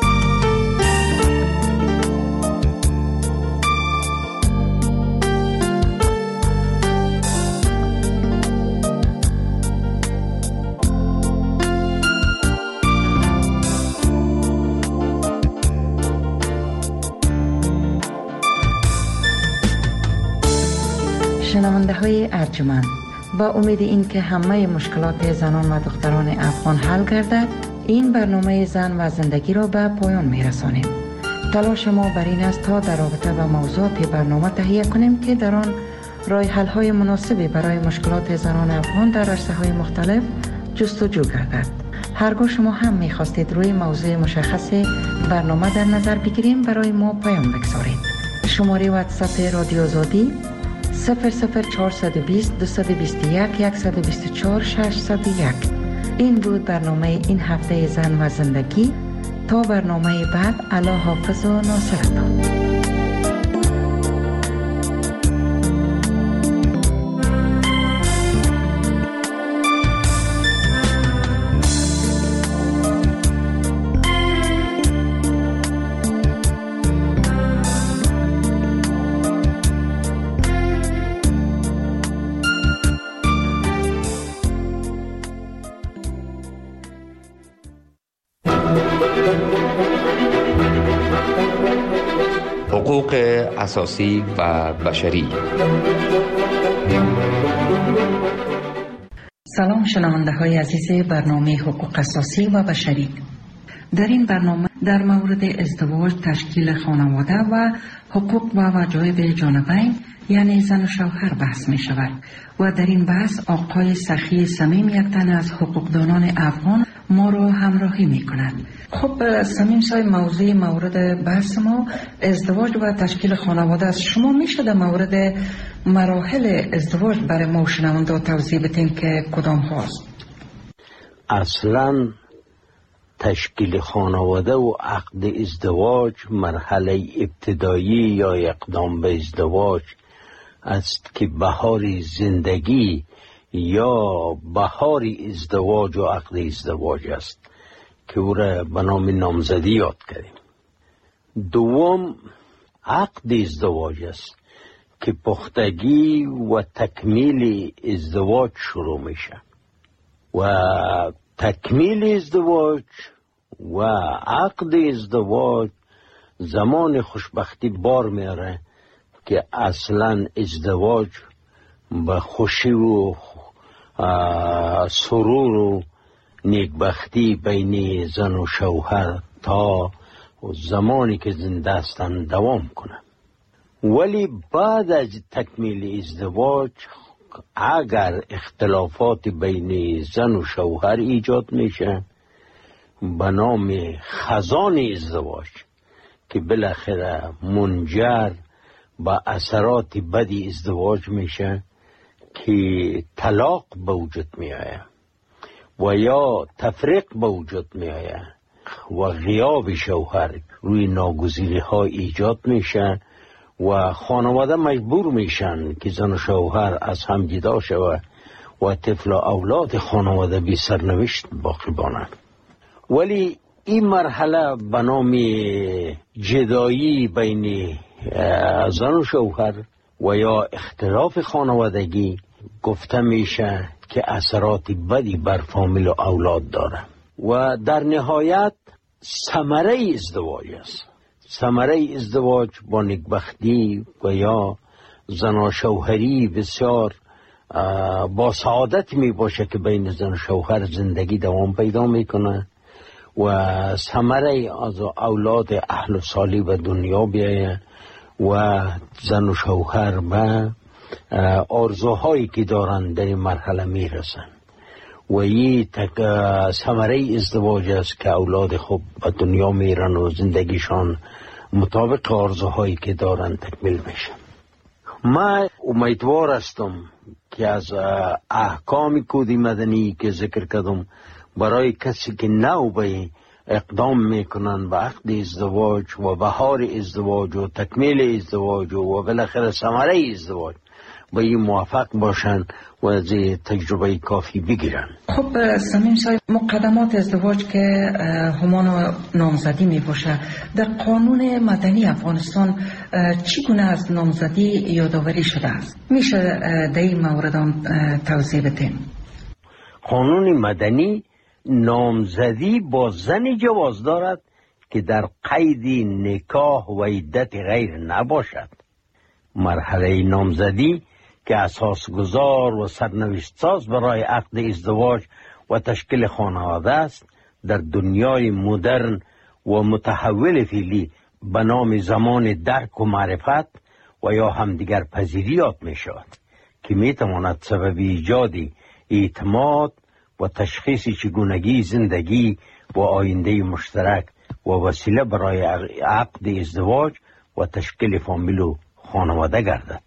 شنونده های ارجمند، با امید این که همه مشکلات زنان و دختران افغان حل گردد، این برنامه زن و زندگی را به پایان می رسانیم. تلاش ما بر این است تا در رابطه با موضوعات برنامه تهیه کنیم که در آن راه حل های مناسبی برای مشکلات زنان افغان در عرصه های مختلف جستجو گردد. هرگاه شما هم می خواستید روی موضوع مشخص برنامه در نظر بگیریم، برای ما پیام بگذارید. شماره واتساپ رادیو آزادی صفر صفر چهارصد و بیست دویست و بیست و یک صد و بیست و چهار ششصد و یک. این بود برنامه این هفته زن و زندگی. تا برنامه بعد، الله حافظ و ناصرتان. حقوق اساسی و بشری. سلام شنونده های عزیز برنامه حقوق اساسی و بشری. در این برنامه در مورد ازدواج، تشکیل خانواده و حقوق و واجب جانبین یعنی زن و شوهر بحث می شود و در این بحث آقای سخی صمیم، یک تن از حقوقدانان افغان، ما را همراهی می کند. خب صمیم صاحب، موضوع مورد بحث ما ازدواج و تشکیل خانواده است. شما می شده مورد مراحل ازدواج برای ما شنونده توضیح بدین که کدام هاست؟ اصلا تشکیل خانواده و عقد ازدواج مرحله ابتدایی یا اقدام به ازدواج است که بهار زندگی یا بهار ازدواج و عقد ازدواج است که او را به نام نامزدی یاد کردیم. دوم عقد ازدواج است که پختگی و تکمیل ازدواج شروع میشه و تکمیل ازدواج و عقد ازدواج زمان خوشبختی بار میاره که اصلا ازدواج به خوشی و سرور و نیکبختی بین زن و شوهر تا زمانی که زنده هستند دوام کنه. ولی بعد از تکمیل ازدواج اگر اختلافات بین زن و شوهر ایجاد میشه به نام خزان ازدواج که بالاخره منجر به اثرات بدی ازدواج میشه که طلاق به وجود میآید و یا تفریق به وجود میآید و غیاب شوهر روی ناگزیری ها ایجاد میشه و خانواده مجبور میشن که زن و شوهر از هم جدا شود و طفل و اولاد خانواده بی سرنوشت باقی بمانند. ولی این مرحله به نام جدایی بین زن و شوهر و یا اختلاف خانوادگی گفته میشه که اثرات بدی بر فامیل و اولاد داره و در نهایت ثمره ازدواج است. ثمره ازدواج با نیکبختی و یا زن و شوهری بسیار با سعادت می باشه که بین زن و شوهر زندگی دوام پیدا میکنه و ثمره از اولاد اهل و صالح و دنیا بیایه و زن و شوهر به آرزوهایی که دارند در این مرحله میرسن و این ثمره ازدواج است که اولاد خوب به دنیا میرن و زندگیشان مطابق آرزوهایی که دارند تکمیل میشه. من امیدوار هستم که از احکام کود مدنی که ذکر کردم برای کسی که نو به اقدام میکنن به عقد ازدواج و بهار ازدواج و تکمیل ازدواج و بالاخره ثمره ازدواج به این موافق باشن و از تجربه کافی بگیرن. خب صمیم صاحب، مقدمات ازدواج که همان نامزدی می باشه، در قانون مدنی افغانستان چگونه از نامزدی یادآوری شده است؟ میشه در این مورد توضیح بدین؟ قانون مدنی نامزدی با زنی جواز دارد که در قید نکاح و عدت غیر نباشد. مرحله نامزدی که اساسگذار و سرنوشت ساز برای عقد ازدواج و تشکیل خانواده است، در دنیای مدرن و متحول فعلی به نام زمان درک و معرفت و یا همدیگر پذیری یاد می شود که می تواند سبب ایجاد اعتماد و تشخیص چگونگی زندگی و آینده مشترک و وسیله برای عقد ازدواج و تشکیل فامیل و خانواده گردد.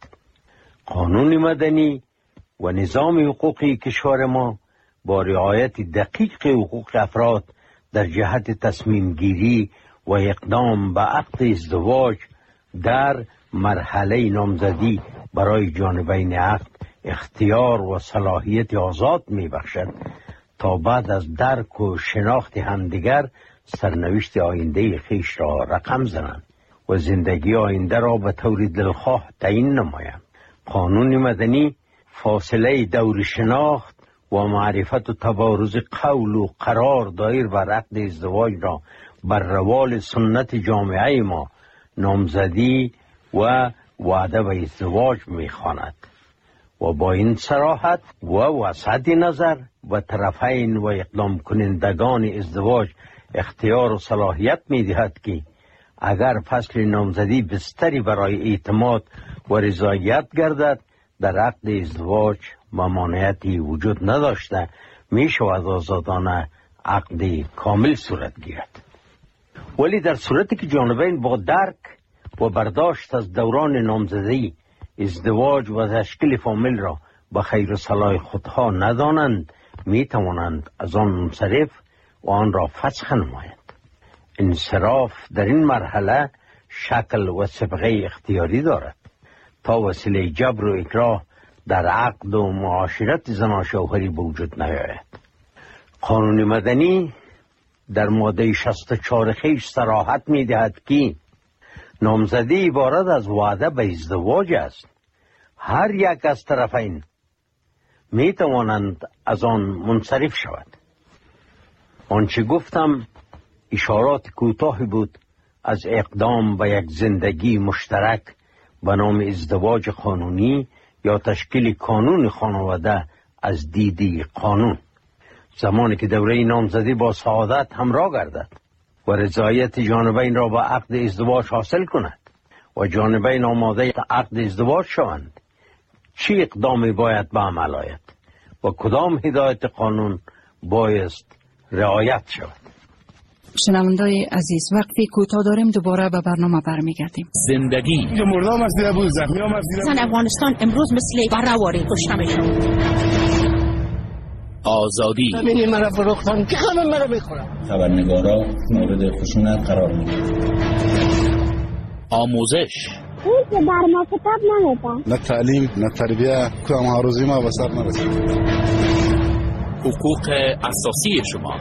قانون مدنی و نظام حقوقی کشور ما با رعایت دقیق حقوق افراد در جهت تصمیم گیری و اقدام به عقد ازدواج در مرحله نامزدی برای جانبین عقد اختیار و صلاحیت آزاد می بخشد تا بعد از درک و شناخت همدیگر سرنوشت آینده خیش را رقم زنند و زندگی آینده را به طور دلخواه تعیین نمایند. قانون مدنی فاصله دور شناخت و معرفت و تبارز قول و قرار دایر بر عقد ازدواج را بر روال سنت جامعه ما نامزدی و وعده به ازدواج می‌خواند و با این صراحت و وسعت نظر و طرفین و اقدام کنندگان ازدواج اختیار و صلاحیت می‌دهد که اگر فصل نامزدی بستری برای اعتماد و رضایت گردد، در عقد ازدواج ممانعتی وجود نداشته می شود آزادانه عقد کامل صورت گیرد. ولی در صورتی که جانبین با درک و برداشت از دوران نامزدی ازدواج و تشکیل فامیل را به خیر و صلاح خودها ندانند، می توانند از آن منصرف و آن را فسخ نمایند. انصراف در این مرحله شکل و صبغه اختیاری دارد تا وسیله جبر و اکراه در عقد و معاشرت زن و شوهری به وجود نیاید. قانون مدنی در ماده شصت و چهار خیش صراحت می دهد که نامزدی عبارت از وعده به ازدواج است. هر یک از طرفین می توانند از آن منصرف شود. آنچه گفتم اشارات کوتاهی بود از اقدام به یک زندگی مشترک به نام ازدواج قانونی یا تشکیل کانون خانواده از دیدی قانون، زمانی که دوره نامزدی با سعادت همراه گردد و رضایت جانبین را با عقد ازدواج حاصل کند و جانبین آماده عقد ازدواج شوند، چی اقدامی باید به عمل آید و کدام هدایت قانون بایست رعایت شود؟ شنوندای عزیز، وقتی کوتاه داریم دوباره به برنامه برمیگردیم. زندگی مردم از دیده بود، زخمی هم از دیده بود. زن افغانستان امروز مثل بررواری کشته میشد. آزادی همینی مرا فروختن که همه مرا بخورم. خبرنگارا مورد خشونت قرار میدن. آموزش این که در ما کتاب نمیدن. نه تعلیم نه تربیه که هم هاروزی ما بسر نرسید. حقوق اساسی شما.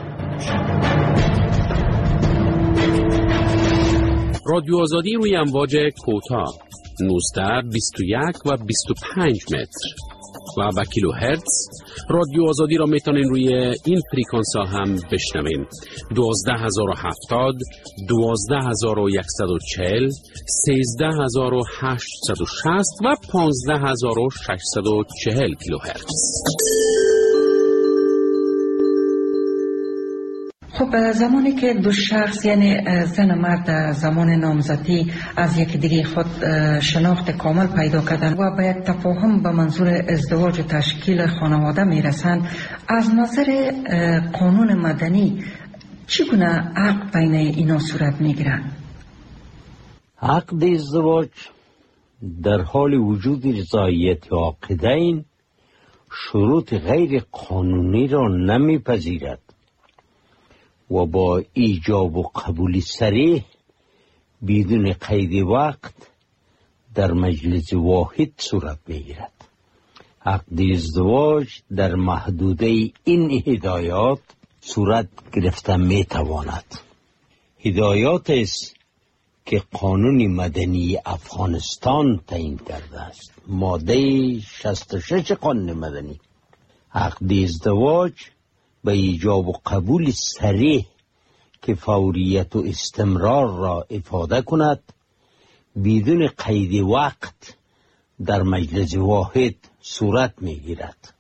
رادیو آزادی روی امواج کوتاه نوزده، بیست و یک و بیست و پنج متر و به کیلو هرتز. رادیو آزادی را میتونین روی این فریکانس ها هم بشنوین: دوازده هزار و هفتاد، دوازده هزار و صد و چهل، سیزده هزار و هشتصد و شصت و پانزده هزار و ششصد و چهل کیلو هرتز. خب زمانی که دو شخص یعنی زن و مرد زمان نامزدی از یک دیگه خود شناخت کامل پیدا کردن و به یک تفاهم به منظور ازدواج و تشکیل خانواده میرسند، از نظر قانون مدنی چگونه عقد بین اینا صورت میگیرد؟ عقد ازدواج در حال وجود رضایت عاقدین شروط غیر قانونی را نمیپذیرد و با ایجاب و قبول صریح بدون قید وقت در مجلس واحد صورت میگیرد. عقد ازدواج در محدوده این هدایات صورت گرفته میتواند. هدایات است که قانون مدنی افغانستان تعیین کرده است. ماده شصت و شش قانون مدنی عقد ازدواج به ایجاب و قبول صریح که فوریت و استمرار را افاده کند بدون قید وقت در مجلس واحد صورت میگیرد.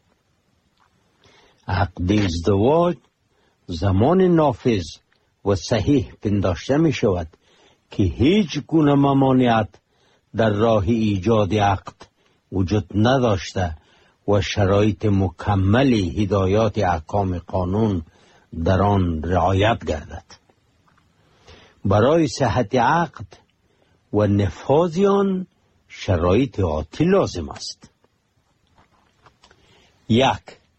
عقد ازدواج زمان نافذ و صحیح پنداشته می شود که هیچ گونه ممانعت در راه ایجاد عقد وجود نداشته و شرایط مکمل هدایات احکام قانون در آن رعایت گردد. برای صحت عقد و نفاذ آن شرایط آتی لازم است. یک،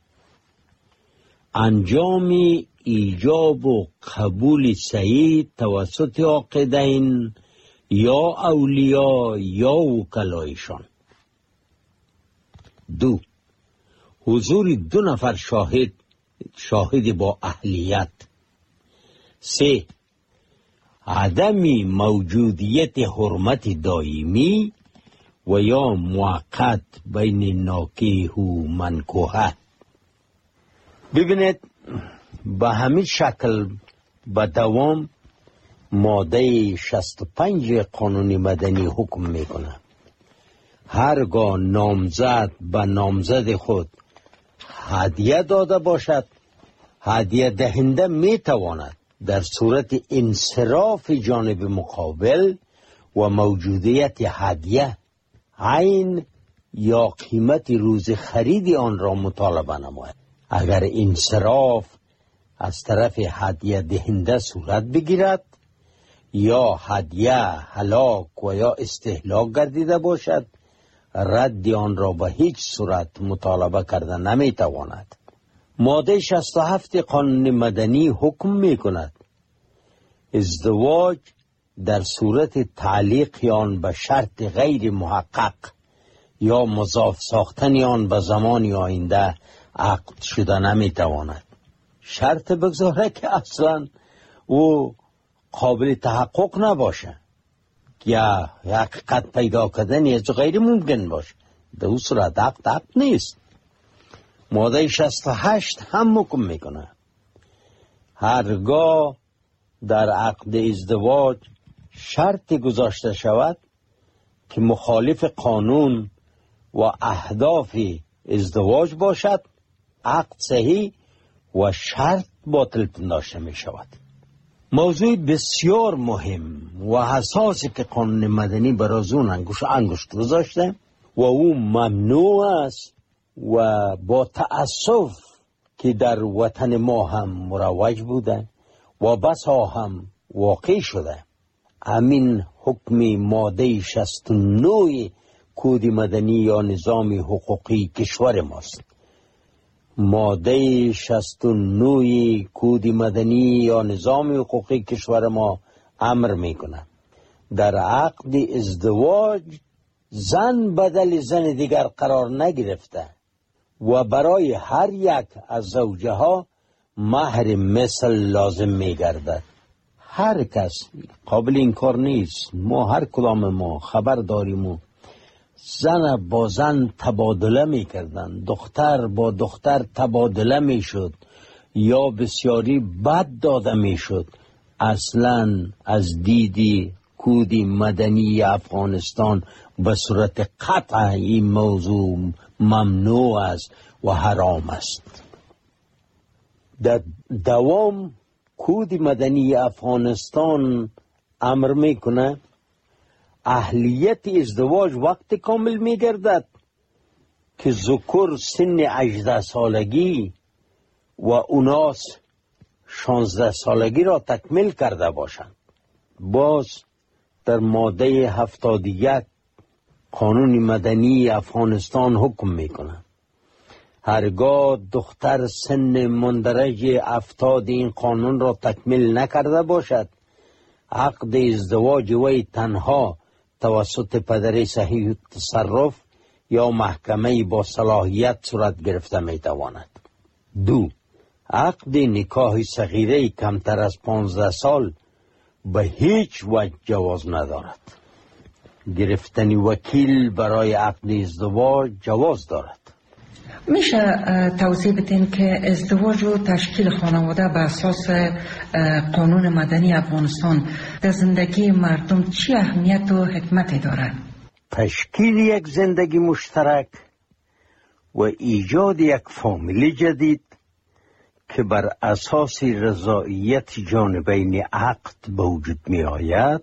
انجام ایجاب و قبول صحیح توسط عاقدین یا اولیاء یا وکلایشان. دو، حضور دو نفر شاهد شاهد با اهلیت. سه، عدم موجودیت حرمت دائمی و یا موقت بین ناکیح و منکوحه. ببینید به همین شکل به دوام ماده شصت و پنج قانون مدنی حکم میکنه هرگاه نامزد به نامزد خود هدیه داده باشد، هدیه دهنده میتواند در صورت انصراف جانب مقابل و موجودیت هدیه عین یا قیمت روز خرید آن را مطالبه نماید. اگر انصراف از طرف هدیه دهنده صورت بگیرد یا هدیه هلاک و یا استهلاک گردیده باشد، رد آن را به هیچ صورت مطالبه کرده نمیتواند. ماده شصت و هفت قانون مدنی حکم می کند ازدواج در صورت تعلیق آن به شرط غیر محقق یا مضاف ساختن آن به زمان آینده عقد شده نمیتواند. شرط بگذاره که اصلا او قابل تحقق نباشه یا حقیقت پیدا کردن از غیر ممکن باشه، در اون صورت عقد عقد نیست. ماده شصت و هشت هم حکم میکنه هرگاه در عقد ازدواج شرط گذاشته شود که مخالف قانون و اهداف ازدواج باشد، عقد صحیح و شرط باطل پنداشته می شود. موضوع بسیار مهم و حساسی که قانون مدنی برای اون انگوش انگشت گذاشته و او ممنوع است و با تأسف که در وطن ما هم مروج بوده و بسا هم واقع شده. همین حکم ماده شصت و نه کد مدنی یا نظام حقوقی کشور ماست. ماده شصت و نه کد مدنی یا نظام حقوقی کشور ما امر میکنه در عقد ازدواج زن بدل زن دیگر قرار نگرفته و برای هر یک از زوجه ها مهر مثل لازم میگردد. هر کس قابل این کار نیست. ما هر کدام ما خبر داریم و زن با زن تبادله می کردن، دختر با دختر تبادله می شد یا بسیاری بد داده می شد. اصلا از دیدی کودی مدنی افغانستان به صورت قطع این موضوع ممنوع است و حرام است. در دوام کود مدنی افغانستان امر میکنه اهلیت ازدواج وقت کامل میگردد که ذکر سن هجده سالگی و اوناس شانزده سالگی را تکمیل کرده باشند. باز در ماده هفتاد و یک قانون مدنی افغانستان حکم میکنه هرگاه دختر سن مندرج افتاد این قانون را تکمیل نکرده باشد، عقد ازدواج وی تنها توسط پدر صحیح تصرف یا محکمه با صلاحیت صورت گرفته میتواند. دو، عقد نکاح صغیره کمتر از پانزده سال به هیچ وجه جواز ندارد. گرفتن وکیل برای عقد ازدواج جواز دارد. میشه توضیح بدین که ازدواج و تشکیل خانواده به اساس قانون مدنی افغانستان در زندگی مردم چی اهمیت و حکمتی دارد؟ تشکیل یک زندگی مشترک و ایجاد یک فامیل جدید که بر اساس رضایت جانبین عقد به وجود می آید،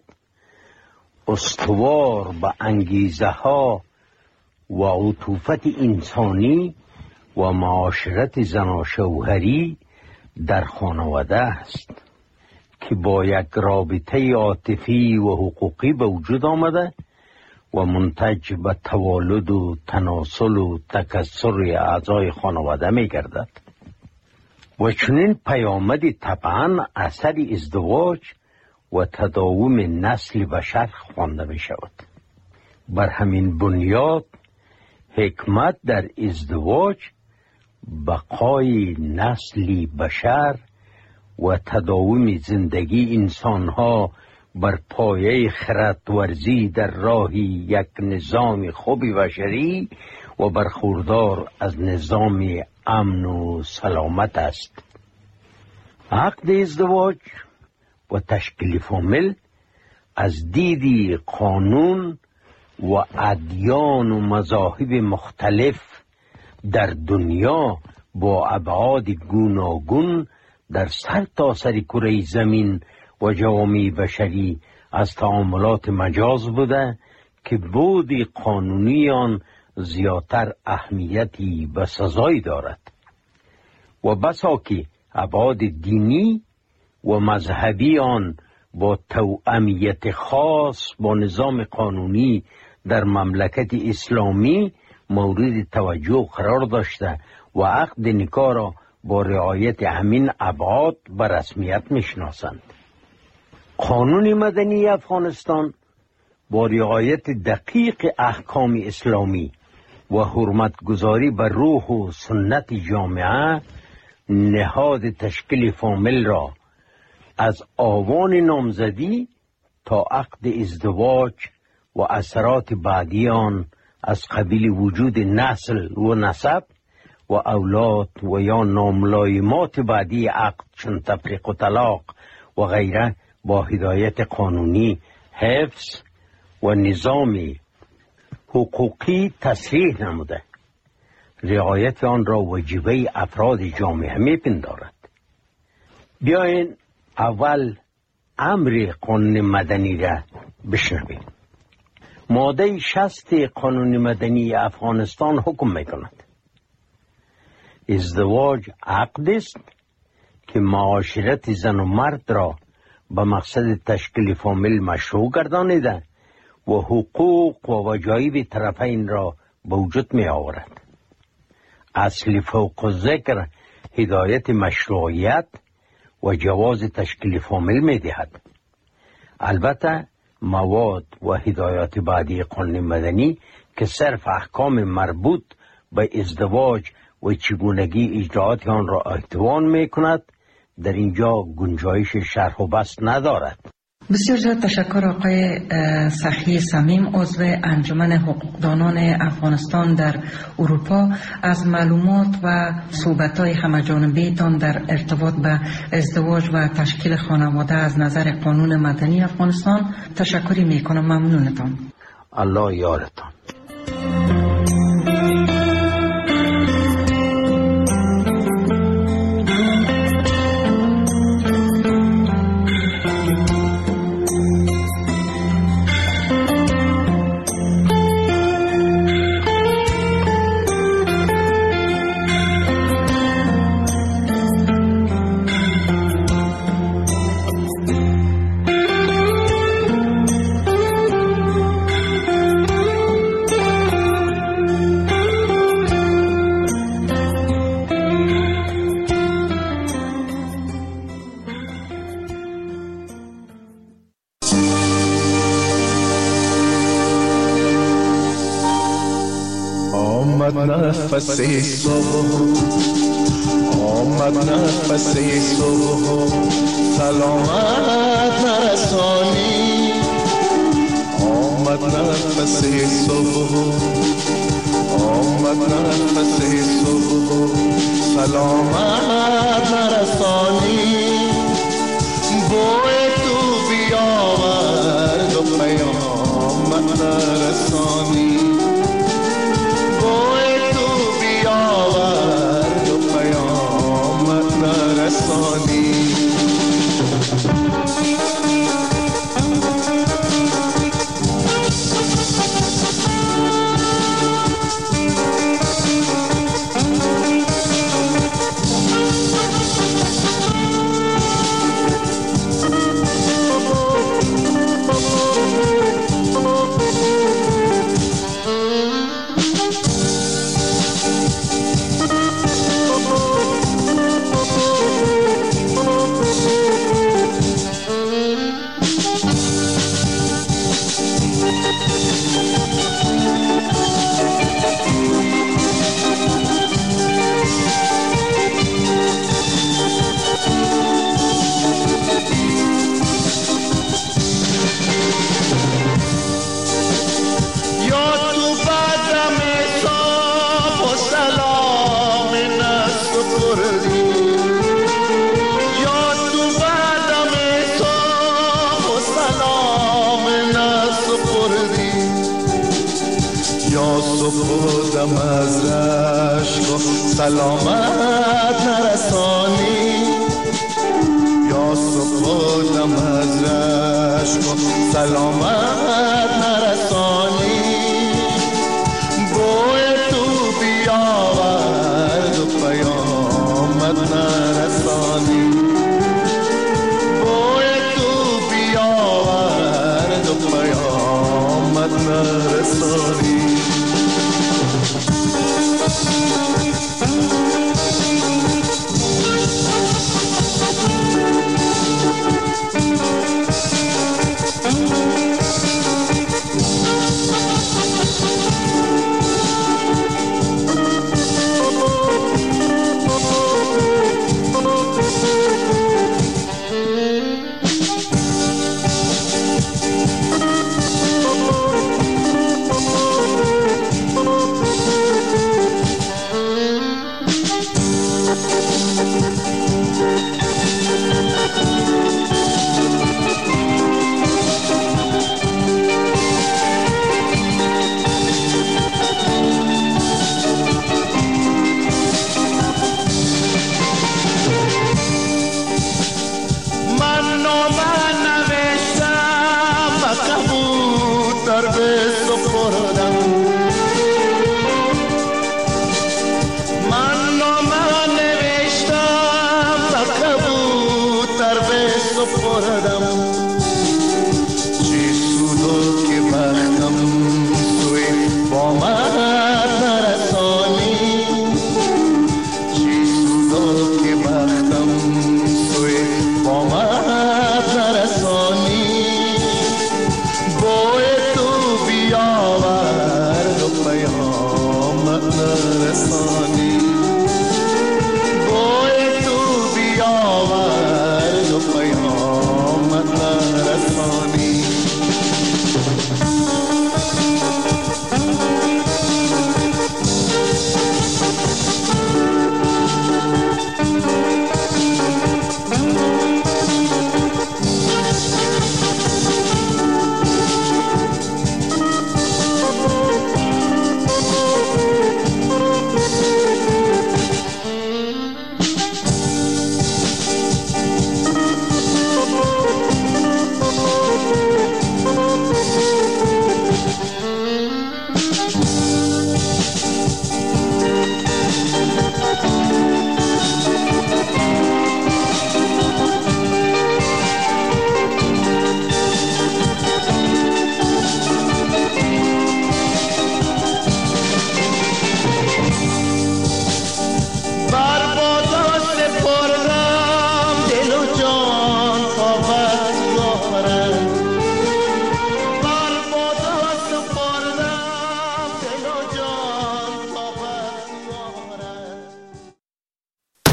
استوار به انگیزه ها و عطوفت انسانی و معاشرت زن و شوهری در خانواده است که با یک رابطه عاطفی و حقوقی به وجود آمده و منتج به توالد و تناسل و تکثر اعضای خانواده می گردد. و چنین پیامدی طبعا اثر ازدواج و تداوم نسل بشر خوانده می شود. بر همین بنیاد حکمت در ازدواج بقای نسل بشر و تداوم زندگی انسانها بر پایه خردورزی در راه یک نظام خوب بشری و برخوردار از نظام امن و سلامت است. عقد ازدواج و تشکیل فامیل از دیدی قانون و ادیان و مذاهب مختلف در دنیا با ابعاد گوناگون در سر تا سر کره زمین و جوامع بشری از تعاملات مجاز بوده که بود قانونی آن زیادتر اهمیتی و سزایی دارد و بسا که ابعاد دینی و مذهبی آن با توأمیت خاص با نظام قانونی در مملکت اسلامی مورد توجه قرار داشته و عقد نکاح را با رعایت همین ابعاد به رسمیت میشناسند. قانون مدنی افغانستان با رعایت دقیق احکام اسلامی و حرمت گذاری بر روح و سنت جامعه نهاد تشکیل فامیل را از آوان نامزدی تا عقد ازدواج و اثرات بعدی آن از قبیل وجود نسل و نسب و اولاد و یا ناملایمات بعدی عقد چون تفریق و طلاق و غیره با هدایت قانونی حفظ و نظام حقوقی تصریح نموده. رعایت آن را واجبه افراد جامعه میپندارد. بیاین اول امر قانون مدنی را بشنویم. ماده شصت قانون مدنی افغانستان حکم میکند ازدواج عقد است که معاشرت زن و مرد را به مقصد تشکیل فامیل مشروع گردانیده و حقوق و واجب طرفین را به وجود می آورد. اصل فوق ذکر هدایت مشروعیت و جواز تشکیل فامیل می دهد. البته مواد و هدایات بعدی قانون مدنی که صرف احکام مربوط به ازدواج و چگونگی اجراعات آن را احتوان می کند در اینجا گنجایش شرح و بسط ندارد. بسیار زیاد تشکر آقای سخی صمیم، عضو انجمن حقوقدانان افغانستان در اروپا، از معلومات و صحبت‌های همه‌جانبه تان در ارتباط به ازدواج و تشکیل خانواده از نظر قانون مدنی افغانستان. تشکری میکنم. ممنونتان. الله یارتان. نفس صبح، آمد نفس صبح، سلامت نرسانی. آمد نفس صبح، آمد نفس صبح، سلامت نرسانی. بوی تو بیاورد و پیامت نرسانی. بوی تو بیاورد و پیامت نرسانی. سلامت